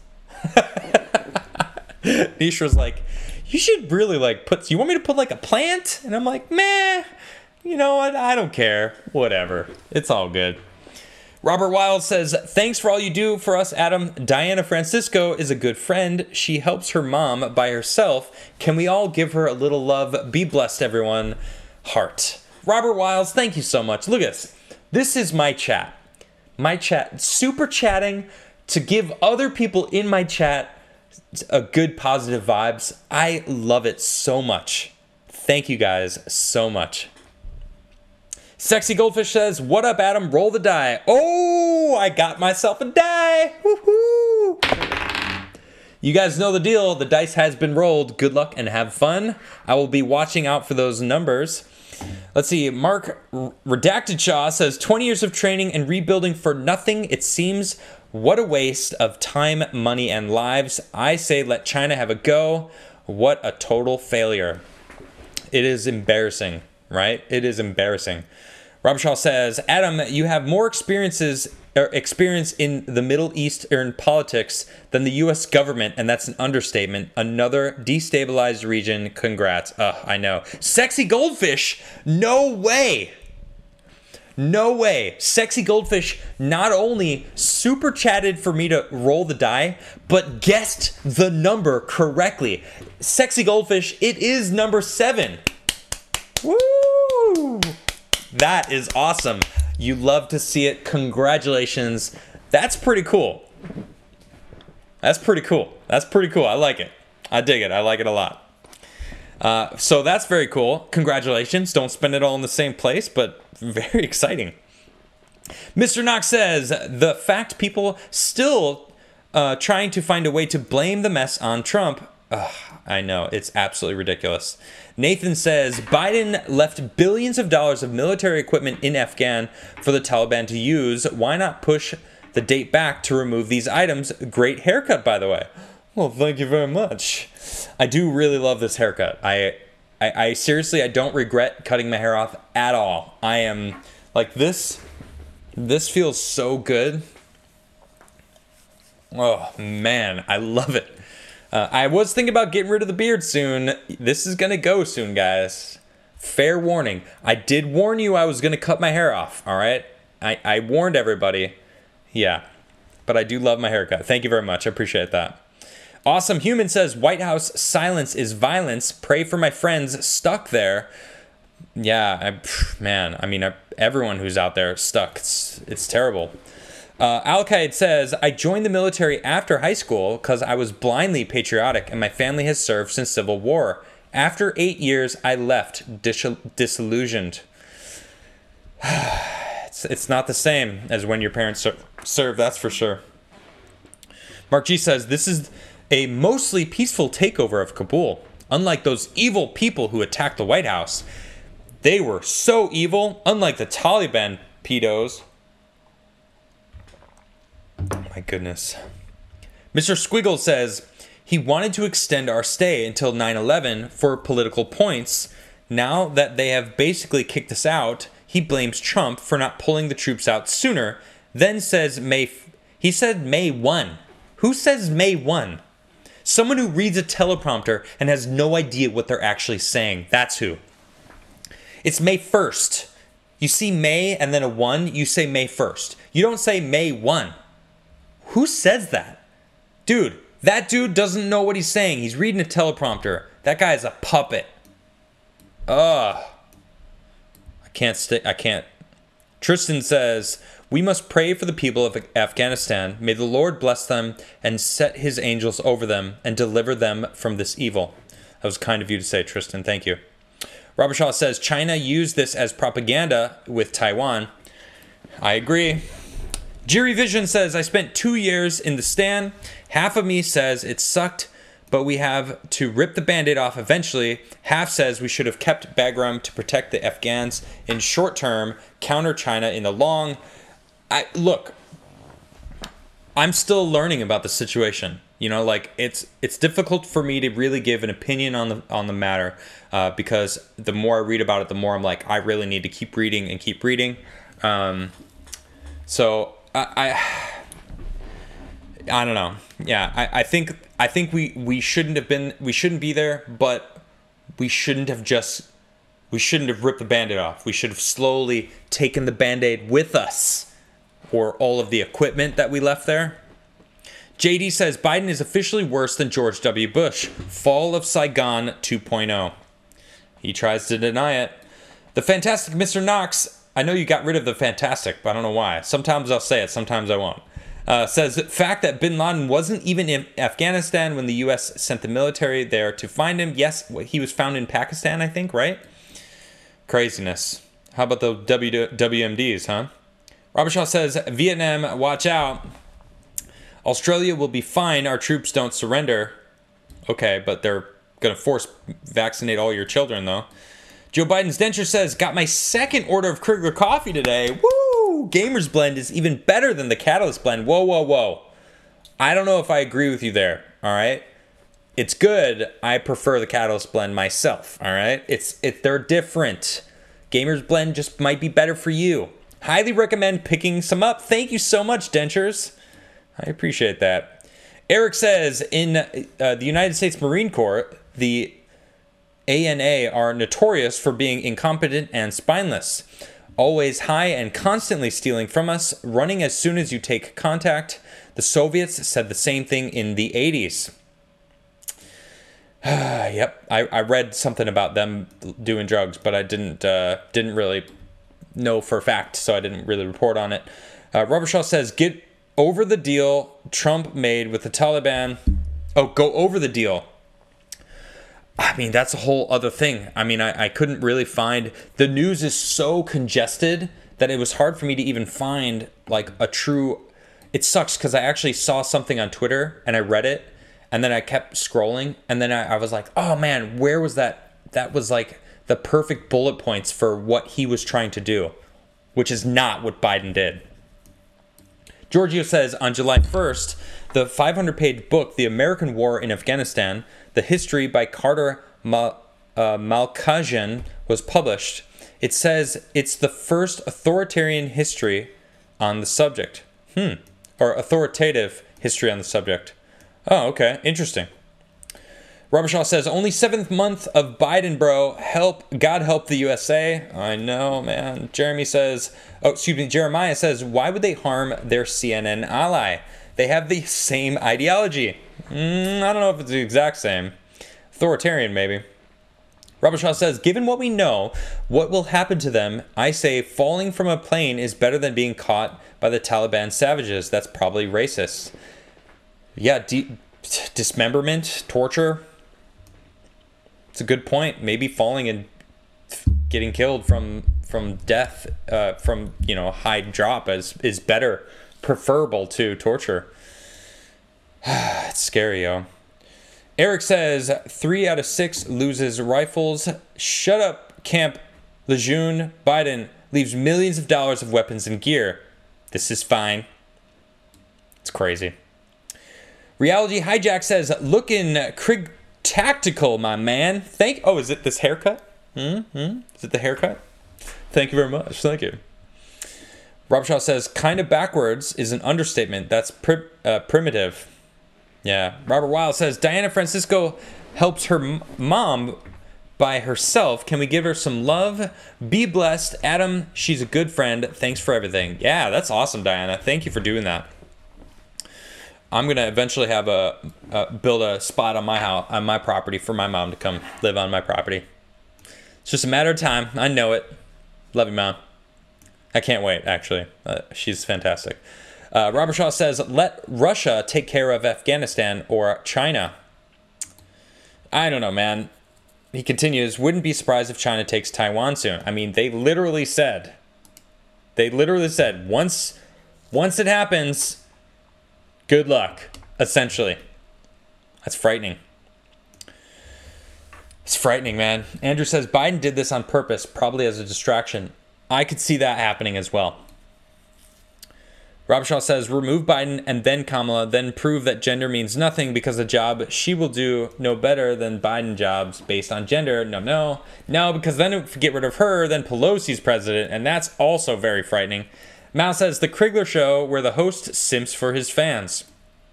A: Nisha's like, you should really like put, you want me to put like a plant? And I'm like, meh, you know what? I don't care. Whatever. It's all good. Robert Wild says, thanks for all you do for us, Adam. Diana Francisco is a good friend. She helps her mom by herself. Can we all give her a little love? Be blessed, everyone. Heart. Robert Wiles, thank you so much. Look at this. This is my chat. My chat. Super chatting to give other people in my chat a good positive vibes. I love it so much. Thank you guys so much. Sexy Goldfish says, what up, Adam? Roll the die. Oh, I got myself a die. Woohoo! You guys know the deal. The dice has been rolled. Good luck and have fun. I will be watching out for those numbers. Let's see. Mark Redacted Shaw says, twenty years of training and rebuilding for nothing. It seems what a waste of time, money, and lives. I say let China have a go. What a total failure. It is embarrassing, right? It is embarrassing. Rob Shaw says, Adam, you have more experiences or experience in the Middle Eastern politics than the U S government, and that's an understatement. Another destabilized region. Congrats. Ugh, I know. Sexy Goldfish. No way. No way. Sexy Goldfish not only super chatted for me to roll the die, but guessed the number correctly. Sexy Goldfish, it is number seven. Woo! That is awesome. You love to see it. Congratulations. That's pretty cool. That's pretty cool. That's pretty cool. I like it. I dig it. I like it a lot. Uh, so that's very cool. Congratulations. Don't spend it all in the same place, but very exciting. Mister Knox says, the fact people still uh, trying to find a way to blame the mess on Trump. Ugh, I know. It's absolutely ridiculous. Nathan says, Biden left billions of dollars of military equipment in Afghan for the Taliban to use. Why not push the date back to remove these items? Great haircut, by the way. Well, thank you very much. I do really love this haircut. I, I, I seriously, I don't regret cutting my hair off at all. I am, like, this, this feels so good. Oh, man, I love it. Uh, I was thinking about getting rid of the beard soon. This is going to go soon, guys. Fair warning. I did warn you I was going to cut my hair off, all right? I, I warned everybody. Yeah, but I do love my haircut. Thank you very much. I appreciate that. Awesome Human says, White House silence is violence. Pray for my friends stuck there. Yeah, I, man, I mean, I, everyone who's out there stuck, it's, it's terrible. Uh, Al-Qaeda says, I joined the military after high school because I was blindly patriotic and my family has served since Civil War. After eight years, I left dis- disillusioned. it's, it's not the same as when your parents ser- serve, that's for sure. Mark G says, this is a mostly peaceful takeover of Kabul. Unlike those evil people who attacked the White House, they were so evil, unlike the Taliban pedos. My goodness. Mister Squiggle says, he wanted to extend our stay until nine eleven for political points. Now that they have basically kicked us out, he blames Trump for not pulling the troops out sooner, then says May... F- he said May first. Who says May first? Someone who reads a teleprompter and has no idea what they're actually saying. That's who. It's May first. You see May and then a one, you say May first. You don't say May first. Who says that? Dude, that dude doesn't know what he's saying. He's reading a teleprompter. That guy is a puppet. Ugh. I can't stay. I can't. Tristan says, we must pray for the people of Afghanistan. May the Lord bless them and set his angels over them and deliver them from this evil. That was kind of you to say, Tristan. Thank you. Robert Shaw says, China used this as propaganda with Taiwan. I agree. Jiri Vision says, I spent two years in the stand. Half of me says it sucked, but we have to rip the Band-Aid off eventually. Half says we should have kept Bagram to protect the Afghans in short term, counter China in the long. I look, I'm still learning about the situation. You know, like it's it's difficult for me to really give an opinion on the on the matter uh, because the more I read about it, the more I'm like, I really need to keep reading and keep reading. Um, so. I, I I don't know. Yeah, I, I think I think we, we shouldn't have been we shouldn't be there, but we shouldn't have just we shouldn't have ripped the Band-Aid off. We should have slowly taken the Band-Aid with us, or all of the equipment that we left there. J D says Biden is officially worse than George W. Bush. Fall of Saigon two point oh. He tries to deny it. The fantastic Mister Knox. I know you got rid of the fantastic, but I don't know why. Sometimes I'll say it, sometimes I won't. Uh, says, the fact that bin Laden wasn't even in Afghanistan when the U S sent the military there to find him. Yes, he was found in Pakistan, I think, right? Craziness. How about the w- W M Ds, huh? Robert Shaw says, Vietnam, watch out. Australia will be fine. Our troops don't surrender. Okay, but they're going to force vaccinate all your children, though. Joe Biden's denture says, got my second order of Krigler coffee today. Woo! Gamer's Blend is even better than the Catalyst Blend. Whoa, whoa, whoa. I don't know if I agree with you there, all right? It's good. I prefer the Catalyst Blend myself, all right? It's it, They're different. Gamer's Blend just might be better for you. Highly recommend picking some up. Thank you so much, dentures. I appreciate that. Eric says, in uh, the United States Marine Corps, the A N A are notorious for being incompetent and spineless. Always high and constantly stealing from us, running as soon as you take contact. The Soviets said the same thing in the eighties. Yep, I, I read something about them doing drugs, but I didn't uh, didn't really know for a fact, so I didn't really report on it. Uh, Robert Shaw says, get over the deal Trump made with the Taliban. Oh, go over the deal. I mean, that's a whole other thing. I mean, I, I couldn't really find... The news is so congested that it was hard for me to even find, like, a true... It sucks because I actually saw something on Twitter and I read it, and then I kept scrolling, and then I, I was like, oh man, where was that? That was like the perfect bullet points for what he was trying to do, which is not what Biden did. Giorgio says, on July first, the five hundred page book, The American War in Afghanistan, The History by Carter Mal- uh, Malkasian was published. It says it's the first authoritarian history on the subject. Hmm. Or authoritative history on the subject. Oh, okay. Interesting. Robert Shaw says, only seventh month of Biden, bro. Help. God help the U S A. I know, man. Jeremy says, oh, excuse me, Jeremiah says, why would they harm their C N N ally? They have the same ideology. Mm, I don't know if it's the exact same. Authoritarian, maybe. Robert Shaw says, given what we know, what will happen to them, I say falling from a plane is better than being caught by the Taliban savages. That's probably racist. Yeah, de- dismemberment, torture. It's a good point. Maybe falling and getting killed from from death, uh, from, you know, high drop is, is better, preferable to torture. It's scary, yo. Eric says, three out of six loses rifles. Shut up, Camp Lejeune. Biden leaves millions of dollars of weapons and gear. This is fine. It's crazy. Reality Hijack says, looking Krieg tactical, my man. Thank. Oh, is it this haircut? Mm-hmm. Is it the haircut? Thank you very much. Thank you. Rob Shaw says, kind of backwards is an understatement. That's pri- uh, primitive. Yeah. Robert Weil says, Diana Francisco helps her m- mom by herself. Can we give her some love? Be blessed. Adam, she's a good friend. Thanks for everything. Yeah, that's awesome, Diana. Thank you for doing that. I'm going to eventually have a, a build a spot on my house, on my property for my mom to come live on my property. It's just a matter of time. I know it. Love you, Mom. I can't wait, actually. Uh, she's fantastic. Uh, Robert Shaw says, let Russia take care of Afghanistan or China. I don't know, man. He continues, wouldn't be surprised if China takes Taiwan soon. I mean, they literally said, they literally said, once, once it happens, good luck, essentially. That's frightening. It's frightening, man. Andrew says, Biden did this on purpose, probably as a distraction. I could see that happening as well. Rob Shaw says, remove Biden and then Kamala, then prove that gender means nothing because the job she will do no better than Biden jobs based on gender. No, no. No, because then if we get rid of her, then Pelosi's president, and that's also very frightening. Mal says, the Krigler Show where the host simps for his fans.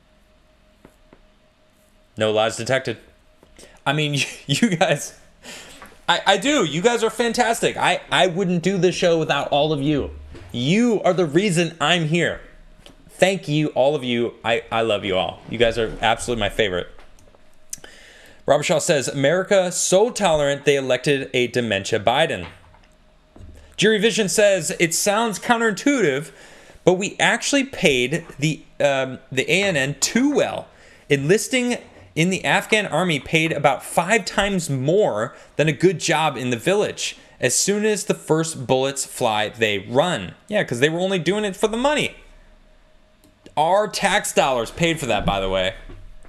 A: No lies detected. I mean, you guys, I, I do. You guys are fantastic. I, I wouldn't do this show without all of you. You are the reason I'm here. Thank you, all of you. I, I love you all. You guys are absolutely my favorite. Robert Shaw says, America so tolerant they elected a dementia Biden. Jerry Vision says, it sounds counterintuitive, but we actually paid the um, the A N N too well. Enlisting in the Afghan army paid about five times more than a good job in the village. As soon as the first bullets fly, they run. Yeah, because they were only doing it for the money. Our tax dollars paid for that, by the way.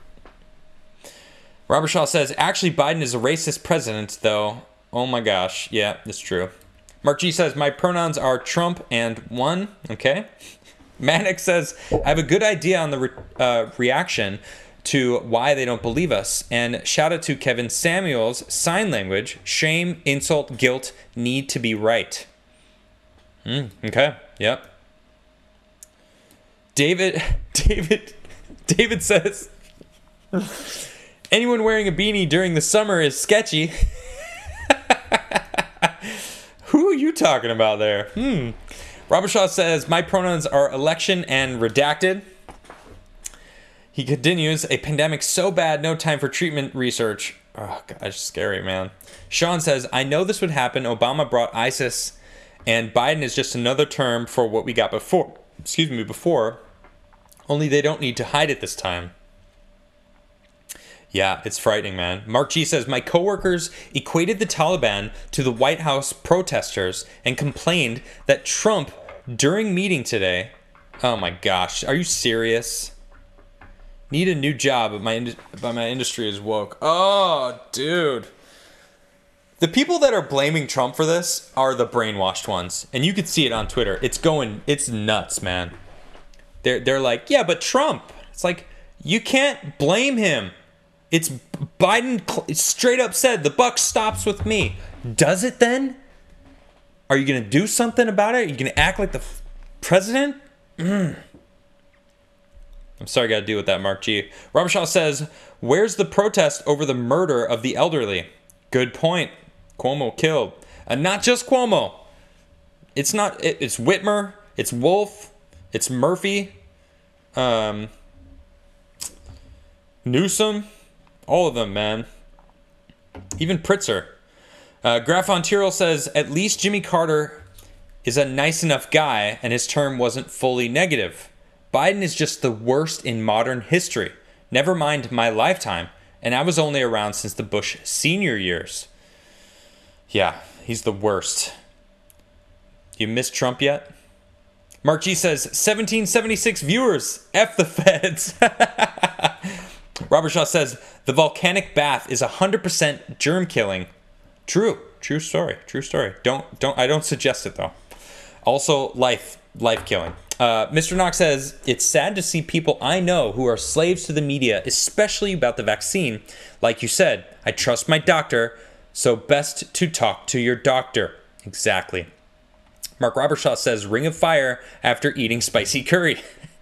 A: Robert Shaw says, actually, Biden is a racist president, though. Oh my gosh. Yeah, that's true. Mark G says, my pronouns are Trump and one. Okay. Manic says, I have a good idea on the re- uh, reaction to why they don't believe us. And shout out to Kevin Samuels, sign language, shame, insult, guilt, need to be right. Mm, okay. Yep. David, David, David says, anyone wearing a beanie during the summer is sketchy. Who are you talking about there? Hmm. Robert Shaw says, my pronouns are election and redacted. He continues, a pandemic so bad, no time for treatment research. Oh, gosh, scary, man. Sean says, I know this would happen. Obama brought ISIS, and Biden is just another term for what we got before. Excuse me, before. Only they don't need to hide it this time. Yeah, it's frightening, man. Mark G says, my coworkers equated the Taliban to the White House protesters and complained that Trump, during meeting today, oh my gosh, are you serious? Need a new job, but my, but my industry is woke. Oh, dude. The people that are blaming Trump for this are the brainwashed ones. And you could see it on Twitter. It's going, it's nuts, man. They're, they're like, yeah, but Trump. It's like, you can't blame him. It's Biden straight up said, the buck stops with me. Does it then? Are you going to do something about it? Are you going to act like the f- president? Mm. I'm sorry I got to deal with that, Mark G. Robert Shaw says, where's the protest over the murder of the elderly? Good point. Cuomo killed. And not just Cuomo. It's not, it, it's Whitmer. It's Wolf. It's Murphy. Um, Newsom. All of them, man. Even Pritzker. Uh, Graf von Tyrol says, at least Jimmy Carter is a nice enough guy and his term wasn't fully negative. Biden is just the worst in modern history. Never mind my lifetime. And I was only around since the Bush senior years. Yeah, he's the worst. You missed Trump yet? Mark G says, seventeen seventy-six viewers. F the feds. Robert Shaw says, the volcanic bath is one hundred percent germ killing. True. True story. True story. Don't, don't, I don't suggest it though. Also, life, life killing. Uh, Mister Knox says, it's sad to see people I know who are slaves to the media, especially about the vaccine. Like you said, I trust my doctor, so best to talk to your doctor. Exactly. Mark Robershaw says, ring of fire after eating spicy curry.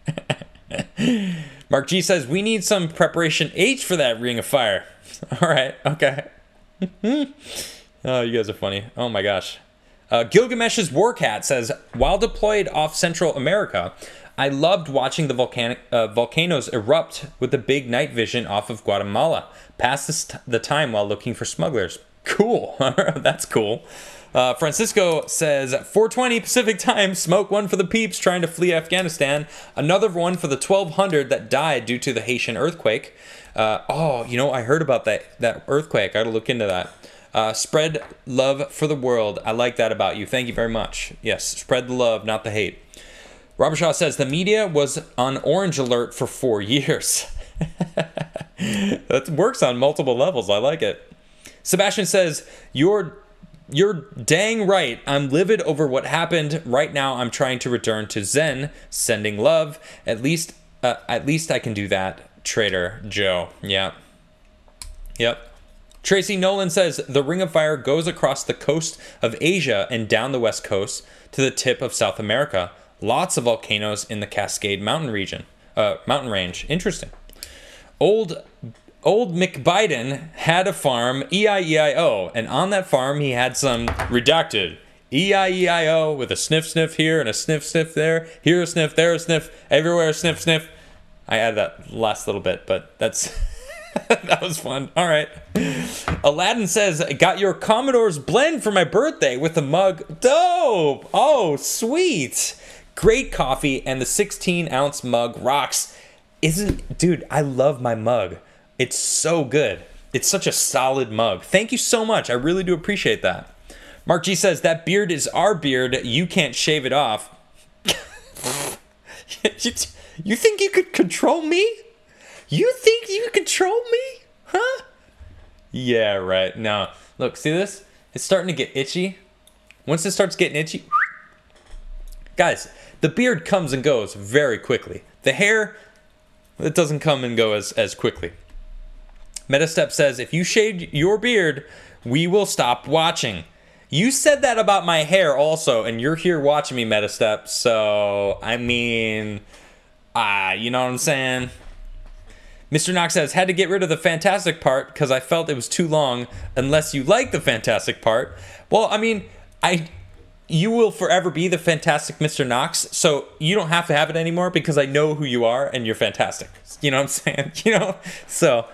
A: Mark G says, we need some preparation H for that ring of fire. All right, okay. Oh, you guys are funny. Oh my gosh. Uh, Gilgamesh's Warcat says, while deployed off Central America, I loved watching the volcanic uh, volcanoes erupt with the big night vision off of Guatemala. Passed this t- the time while looking for smugglers. Cool. That's cool. Uh, Francisco says, four twenty Pacific time, smoke one for the peeps trying to flee Afghanistan. Another one for the twelve hundred that died due to the Haitian earthquake. Uh, oh, you know, I heard about that, that earthquake. I gotta look into that. Uh, spread love for the world. I like that about you. Thank you very much. Yes, spread the love, not the hate. Robert Shaw says, the media was on orange alert for four years. That works on multiple levels. I like it. Sebastian says, you're you're dang right. I'm livid over what happened. Right now, I'm trying to return to Zen, sending love. At least, uh, at least I can do that. Trader Joe. Yeah. Yep. Tracy Nolan says, the Ring of Fire goes across the coast of Asia and down the west coast to the tip of South America. Lots of volcanoes in the Cascade Mountain region, uh, mountain range. Interesting. Old Old McBiden had a farm, E I E I O, and on that farm he had some redacted E I E I O with a sniff sniff here and a sniff sniff there, here a sniff, there a sniff, everywhere a sniff sniff. I added that last little bit, but that's that was fun. All right. Aladdin says, got your Commodore's blend for my birthday with a mug. Dope. Oh, sweet. Great coffee, and the sixteen ounce mug rocks. Isn't, dude, I love my mug. It's so good. It's such a solid mug. Thank you so much. I really do appreciate that. Mark G says, that beard is our beard. You can't shave it off. You think you could control me? You think you could control me? Huh? Yeah, right. No. Look, see this? It's starting to get itchy. Once it starts getting itchy... Guys, the beard comes and goes very quickly. The hair, it doesn't come and go as, as quickly. Metastep says, if you shaved your beard, we will stop watching. You said that about my hair also, and you're here watching me, Metastep. So, I mean, ah, uh, you know what I'm saying? Mister Knox says, had to get rid of the fantastic part because I felt it was too long unless you like the fantastic part. Well, I mean, I... You will forever be the fantastic Mister Knox, so you don't have to have it anymore because I know who you are and you're fantastic. You know what I'm saying? You know? So,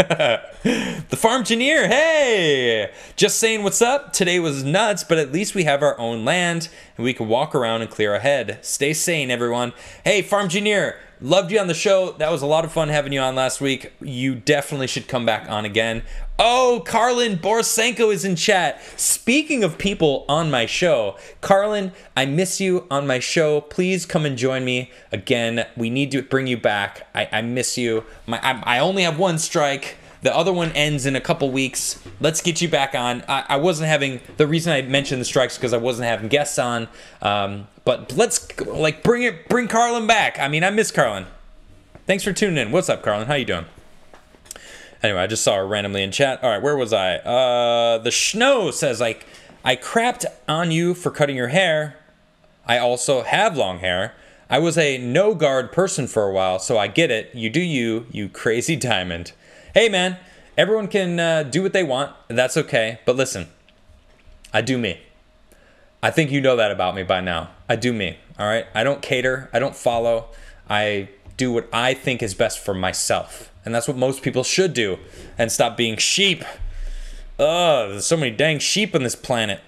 A: the Farm Engineer, hey! Just saying what's up. Today was nuts, but at least we have our own land and we can walk around and clear our head. Stay sane, everyone. Hey, Farm Engineer, loved you on the show. That was a lot of fun having you on last week. You definitely should come back on again. Oh, Karlin Borisenko is in chat. Speaking of people on my show, Karlin, I miss you on my show. Please come and join me again. We need to bring you back. I, I miss you. My, I, I only have one strike. The other one ends in a couple weeks. Let's get you back on. I, I wasn't having, the reason I mentioned the strikes because I wasn't having guests on. Um, but let's like bring it, bring Karlin back. I mean, I miss Karlin. Thanks for tuning in. What's up, Karlin? How you doing? Anyway, I just saw her randomly in chat. All right, where was I? Uh, the Schno says, like, I crapped on you for cutting your hair. I also have long hair. I was a no-guard person for a while, so I get it. You do you, you crazy diamond. Hey, man, everyone can uh, do what they want. That's okay. But listen, I do me. I think you know that about me by now. I do me, all right? I don't cater. I don't follow. I do what I think is best for myself. And that's what most people should do. And stop being sheep. Ugh, there's so many dang sheep on this planet.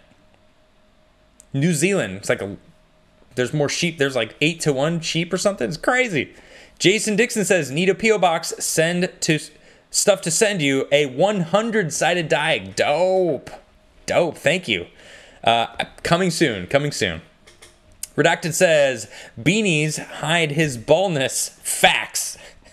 A: New Zealand, it's like a... There's more sheep. There's like eight to one sheep or something. It's crazy. Jason Dixon says, need a P O box. Send to... Stuff to send you. A one hundred sided die. Dope. Dope. Thank you. Uh, coming soon. Coming soon. Redacted says, beanies hide his baldness. Facts.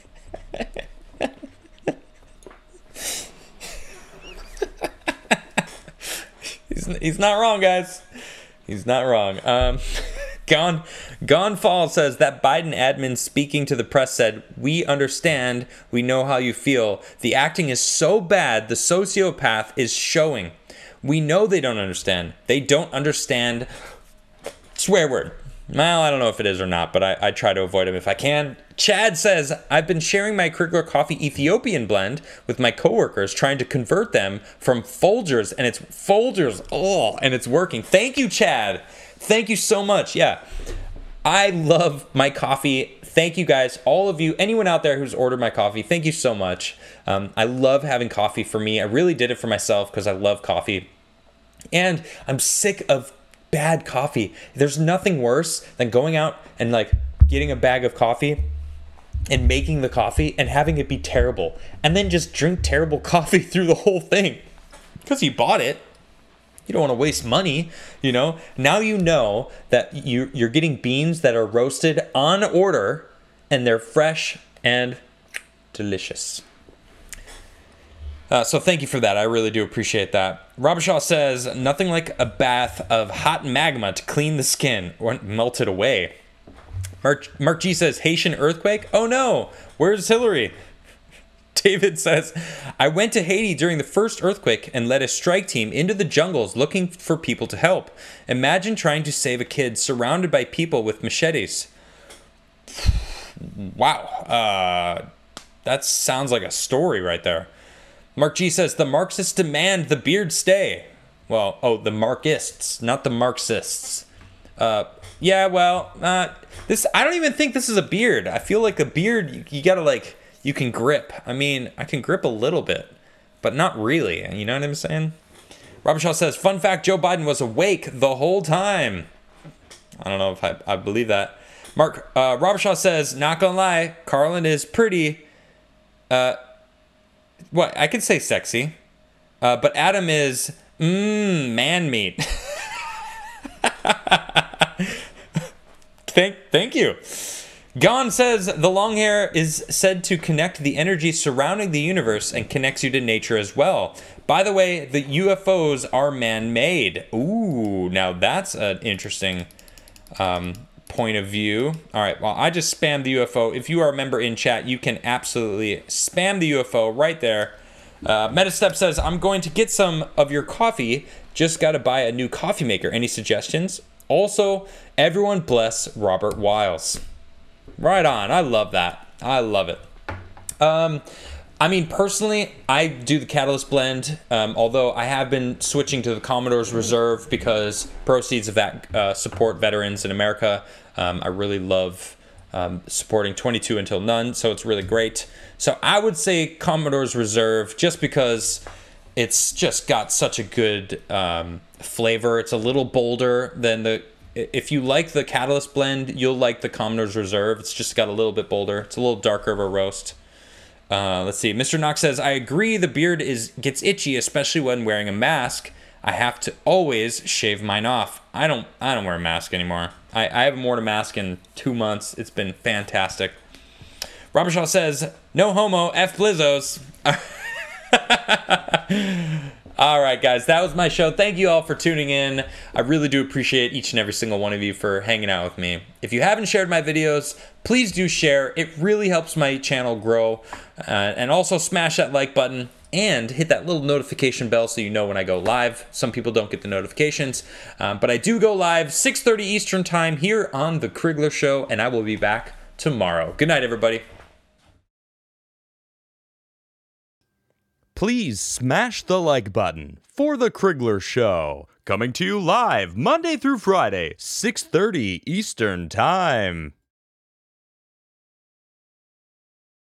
A: he's, he's not wrong, guys. He's not wrong. Um, Gone, Gone Fall says that Biden admin speaking to the press said, we understand, we know how you feel. The acting is so bad, the sociopath is showing. We know they don't understand. They don't understand. Swear word. Well, I don't know if it is or not, but I, I try to avoid them if I can. Chad says, I've been sharing my Krigler Coffee Ethiopian blend with my coworkers, trying to convert them from Folgers, and it's Folgers, oh, and it's working. Thank you, Chad. Thank you so much. Yeah, I love my coffee. Thank you guys, all of you, anyone out there who's ordered my coffee, thank you so much. Um, I love having coffee for me. I really did it for myself because I love coffee. And I'm sick of bad coffee. There's nothing worse than going out and like getting a bag of coffee and making the coffee and having it be terrible. And then just drink terrible coffee through the whole thing because you bought it. You don't want to waste money, you know. Now you know that you, you're getting beans that are roasted on order and they're fresh and delicious. Uh, so thank you for that. I really do appreciate that. Robert Shaw says, nothing like a bath of hot magma to clean the skin or melt it away. Mark, Mark G says, Haitian earthquake? Oh no, where's Hillary? David says, I went to Haiti during the first earthquake and led a strike team into the jungles looking for people to help. Imagine trying to save a kid surrounded by people with machetes. Wow. Uh, that sounds like a story right there. Mark G says, the Marxists demand the beard stay. Well, oh, the Marxists, not the Marxists. Uh, yeah, well, uh, this, I don't even think this is a beard. I feel like a beard, you, you gotta like... You can grip. I mean, I can grip a little bit, but not really. You know what I'm saying? Robert Shaw says, fun fact, Joe Biden was awake the whole time. I don't know if I, I believe that. Mark, uh, Robert Shaw says, not gonna lie, Karlin is pretty. Uh, What? I could say sexy. Uh, but Adam is, mmm, man meat. thank, thank you. Gon says the long hair is said to connect the energy surrounding the universe and connects you to nature as well. By the way, the U F Os are man-made. Ooh, now that's an interesting um, point of view. All right, well, I just spammed the U F O. If you are a member in chat, you can absolutely spam the U F O right there. Uh, Metastep says, I'm going to get some of your coffee. Just got to buy a new coffee maker. Any suggestions? Also, everyone bless Robert Wiles. Right on. I love that. I love it. Um, I mean, personally, I do the Catalyst blend, um, although I have been switching to the Commodore's Reserve because proceeds of that uh, support veterans in America. Um, I really love um, supporting twenty-two Until None, so it's really great. So I would say Commodore's Reserve just because it's just got such a good um, flavor. It's a little bolder than the... If you like the Catalyst blend, you'll like the Commodore's Reserve. It's just got a little bit bolder. It's a little darker of a roast. Uh, let's see. Mister Knox says, I agree the beard is gets itchy, especially when wearing a mask. I have to always shave mine off. I don't I don't wear a mask anymore. I, I haven't worn a mask in two months. It's been fantastic. Robert Shaw says, no homo, F Blizzos. All right, guys, that was my show. Thank you all for tuning in. I really do appreciate each and every single one of you for hanging out with me. If you haven't shared my videos, please do share. It really helps my channel grow. Uh, and also smash that like button and hit that little notification bell so you know when I go live. Some people don't get the notifications, um, but I do go live six thirty Eastern time here on The Crigler Show, and I will be back tomorrow. Good night, everybody.
B: Please smash the like button for The Crigler Show, coming to you live Monday through Friday, six thirty Eastern Time.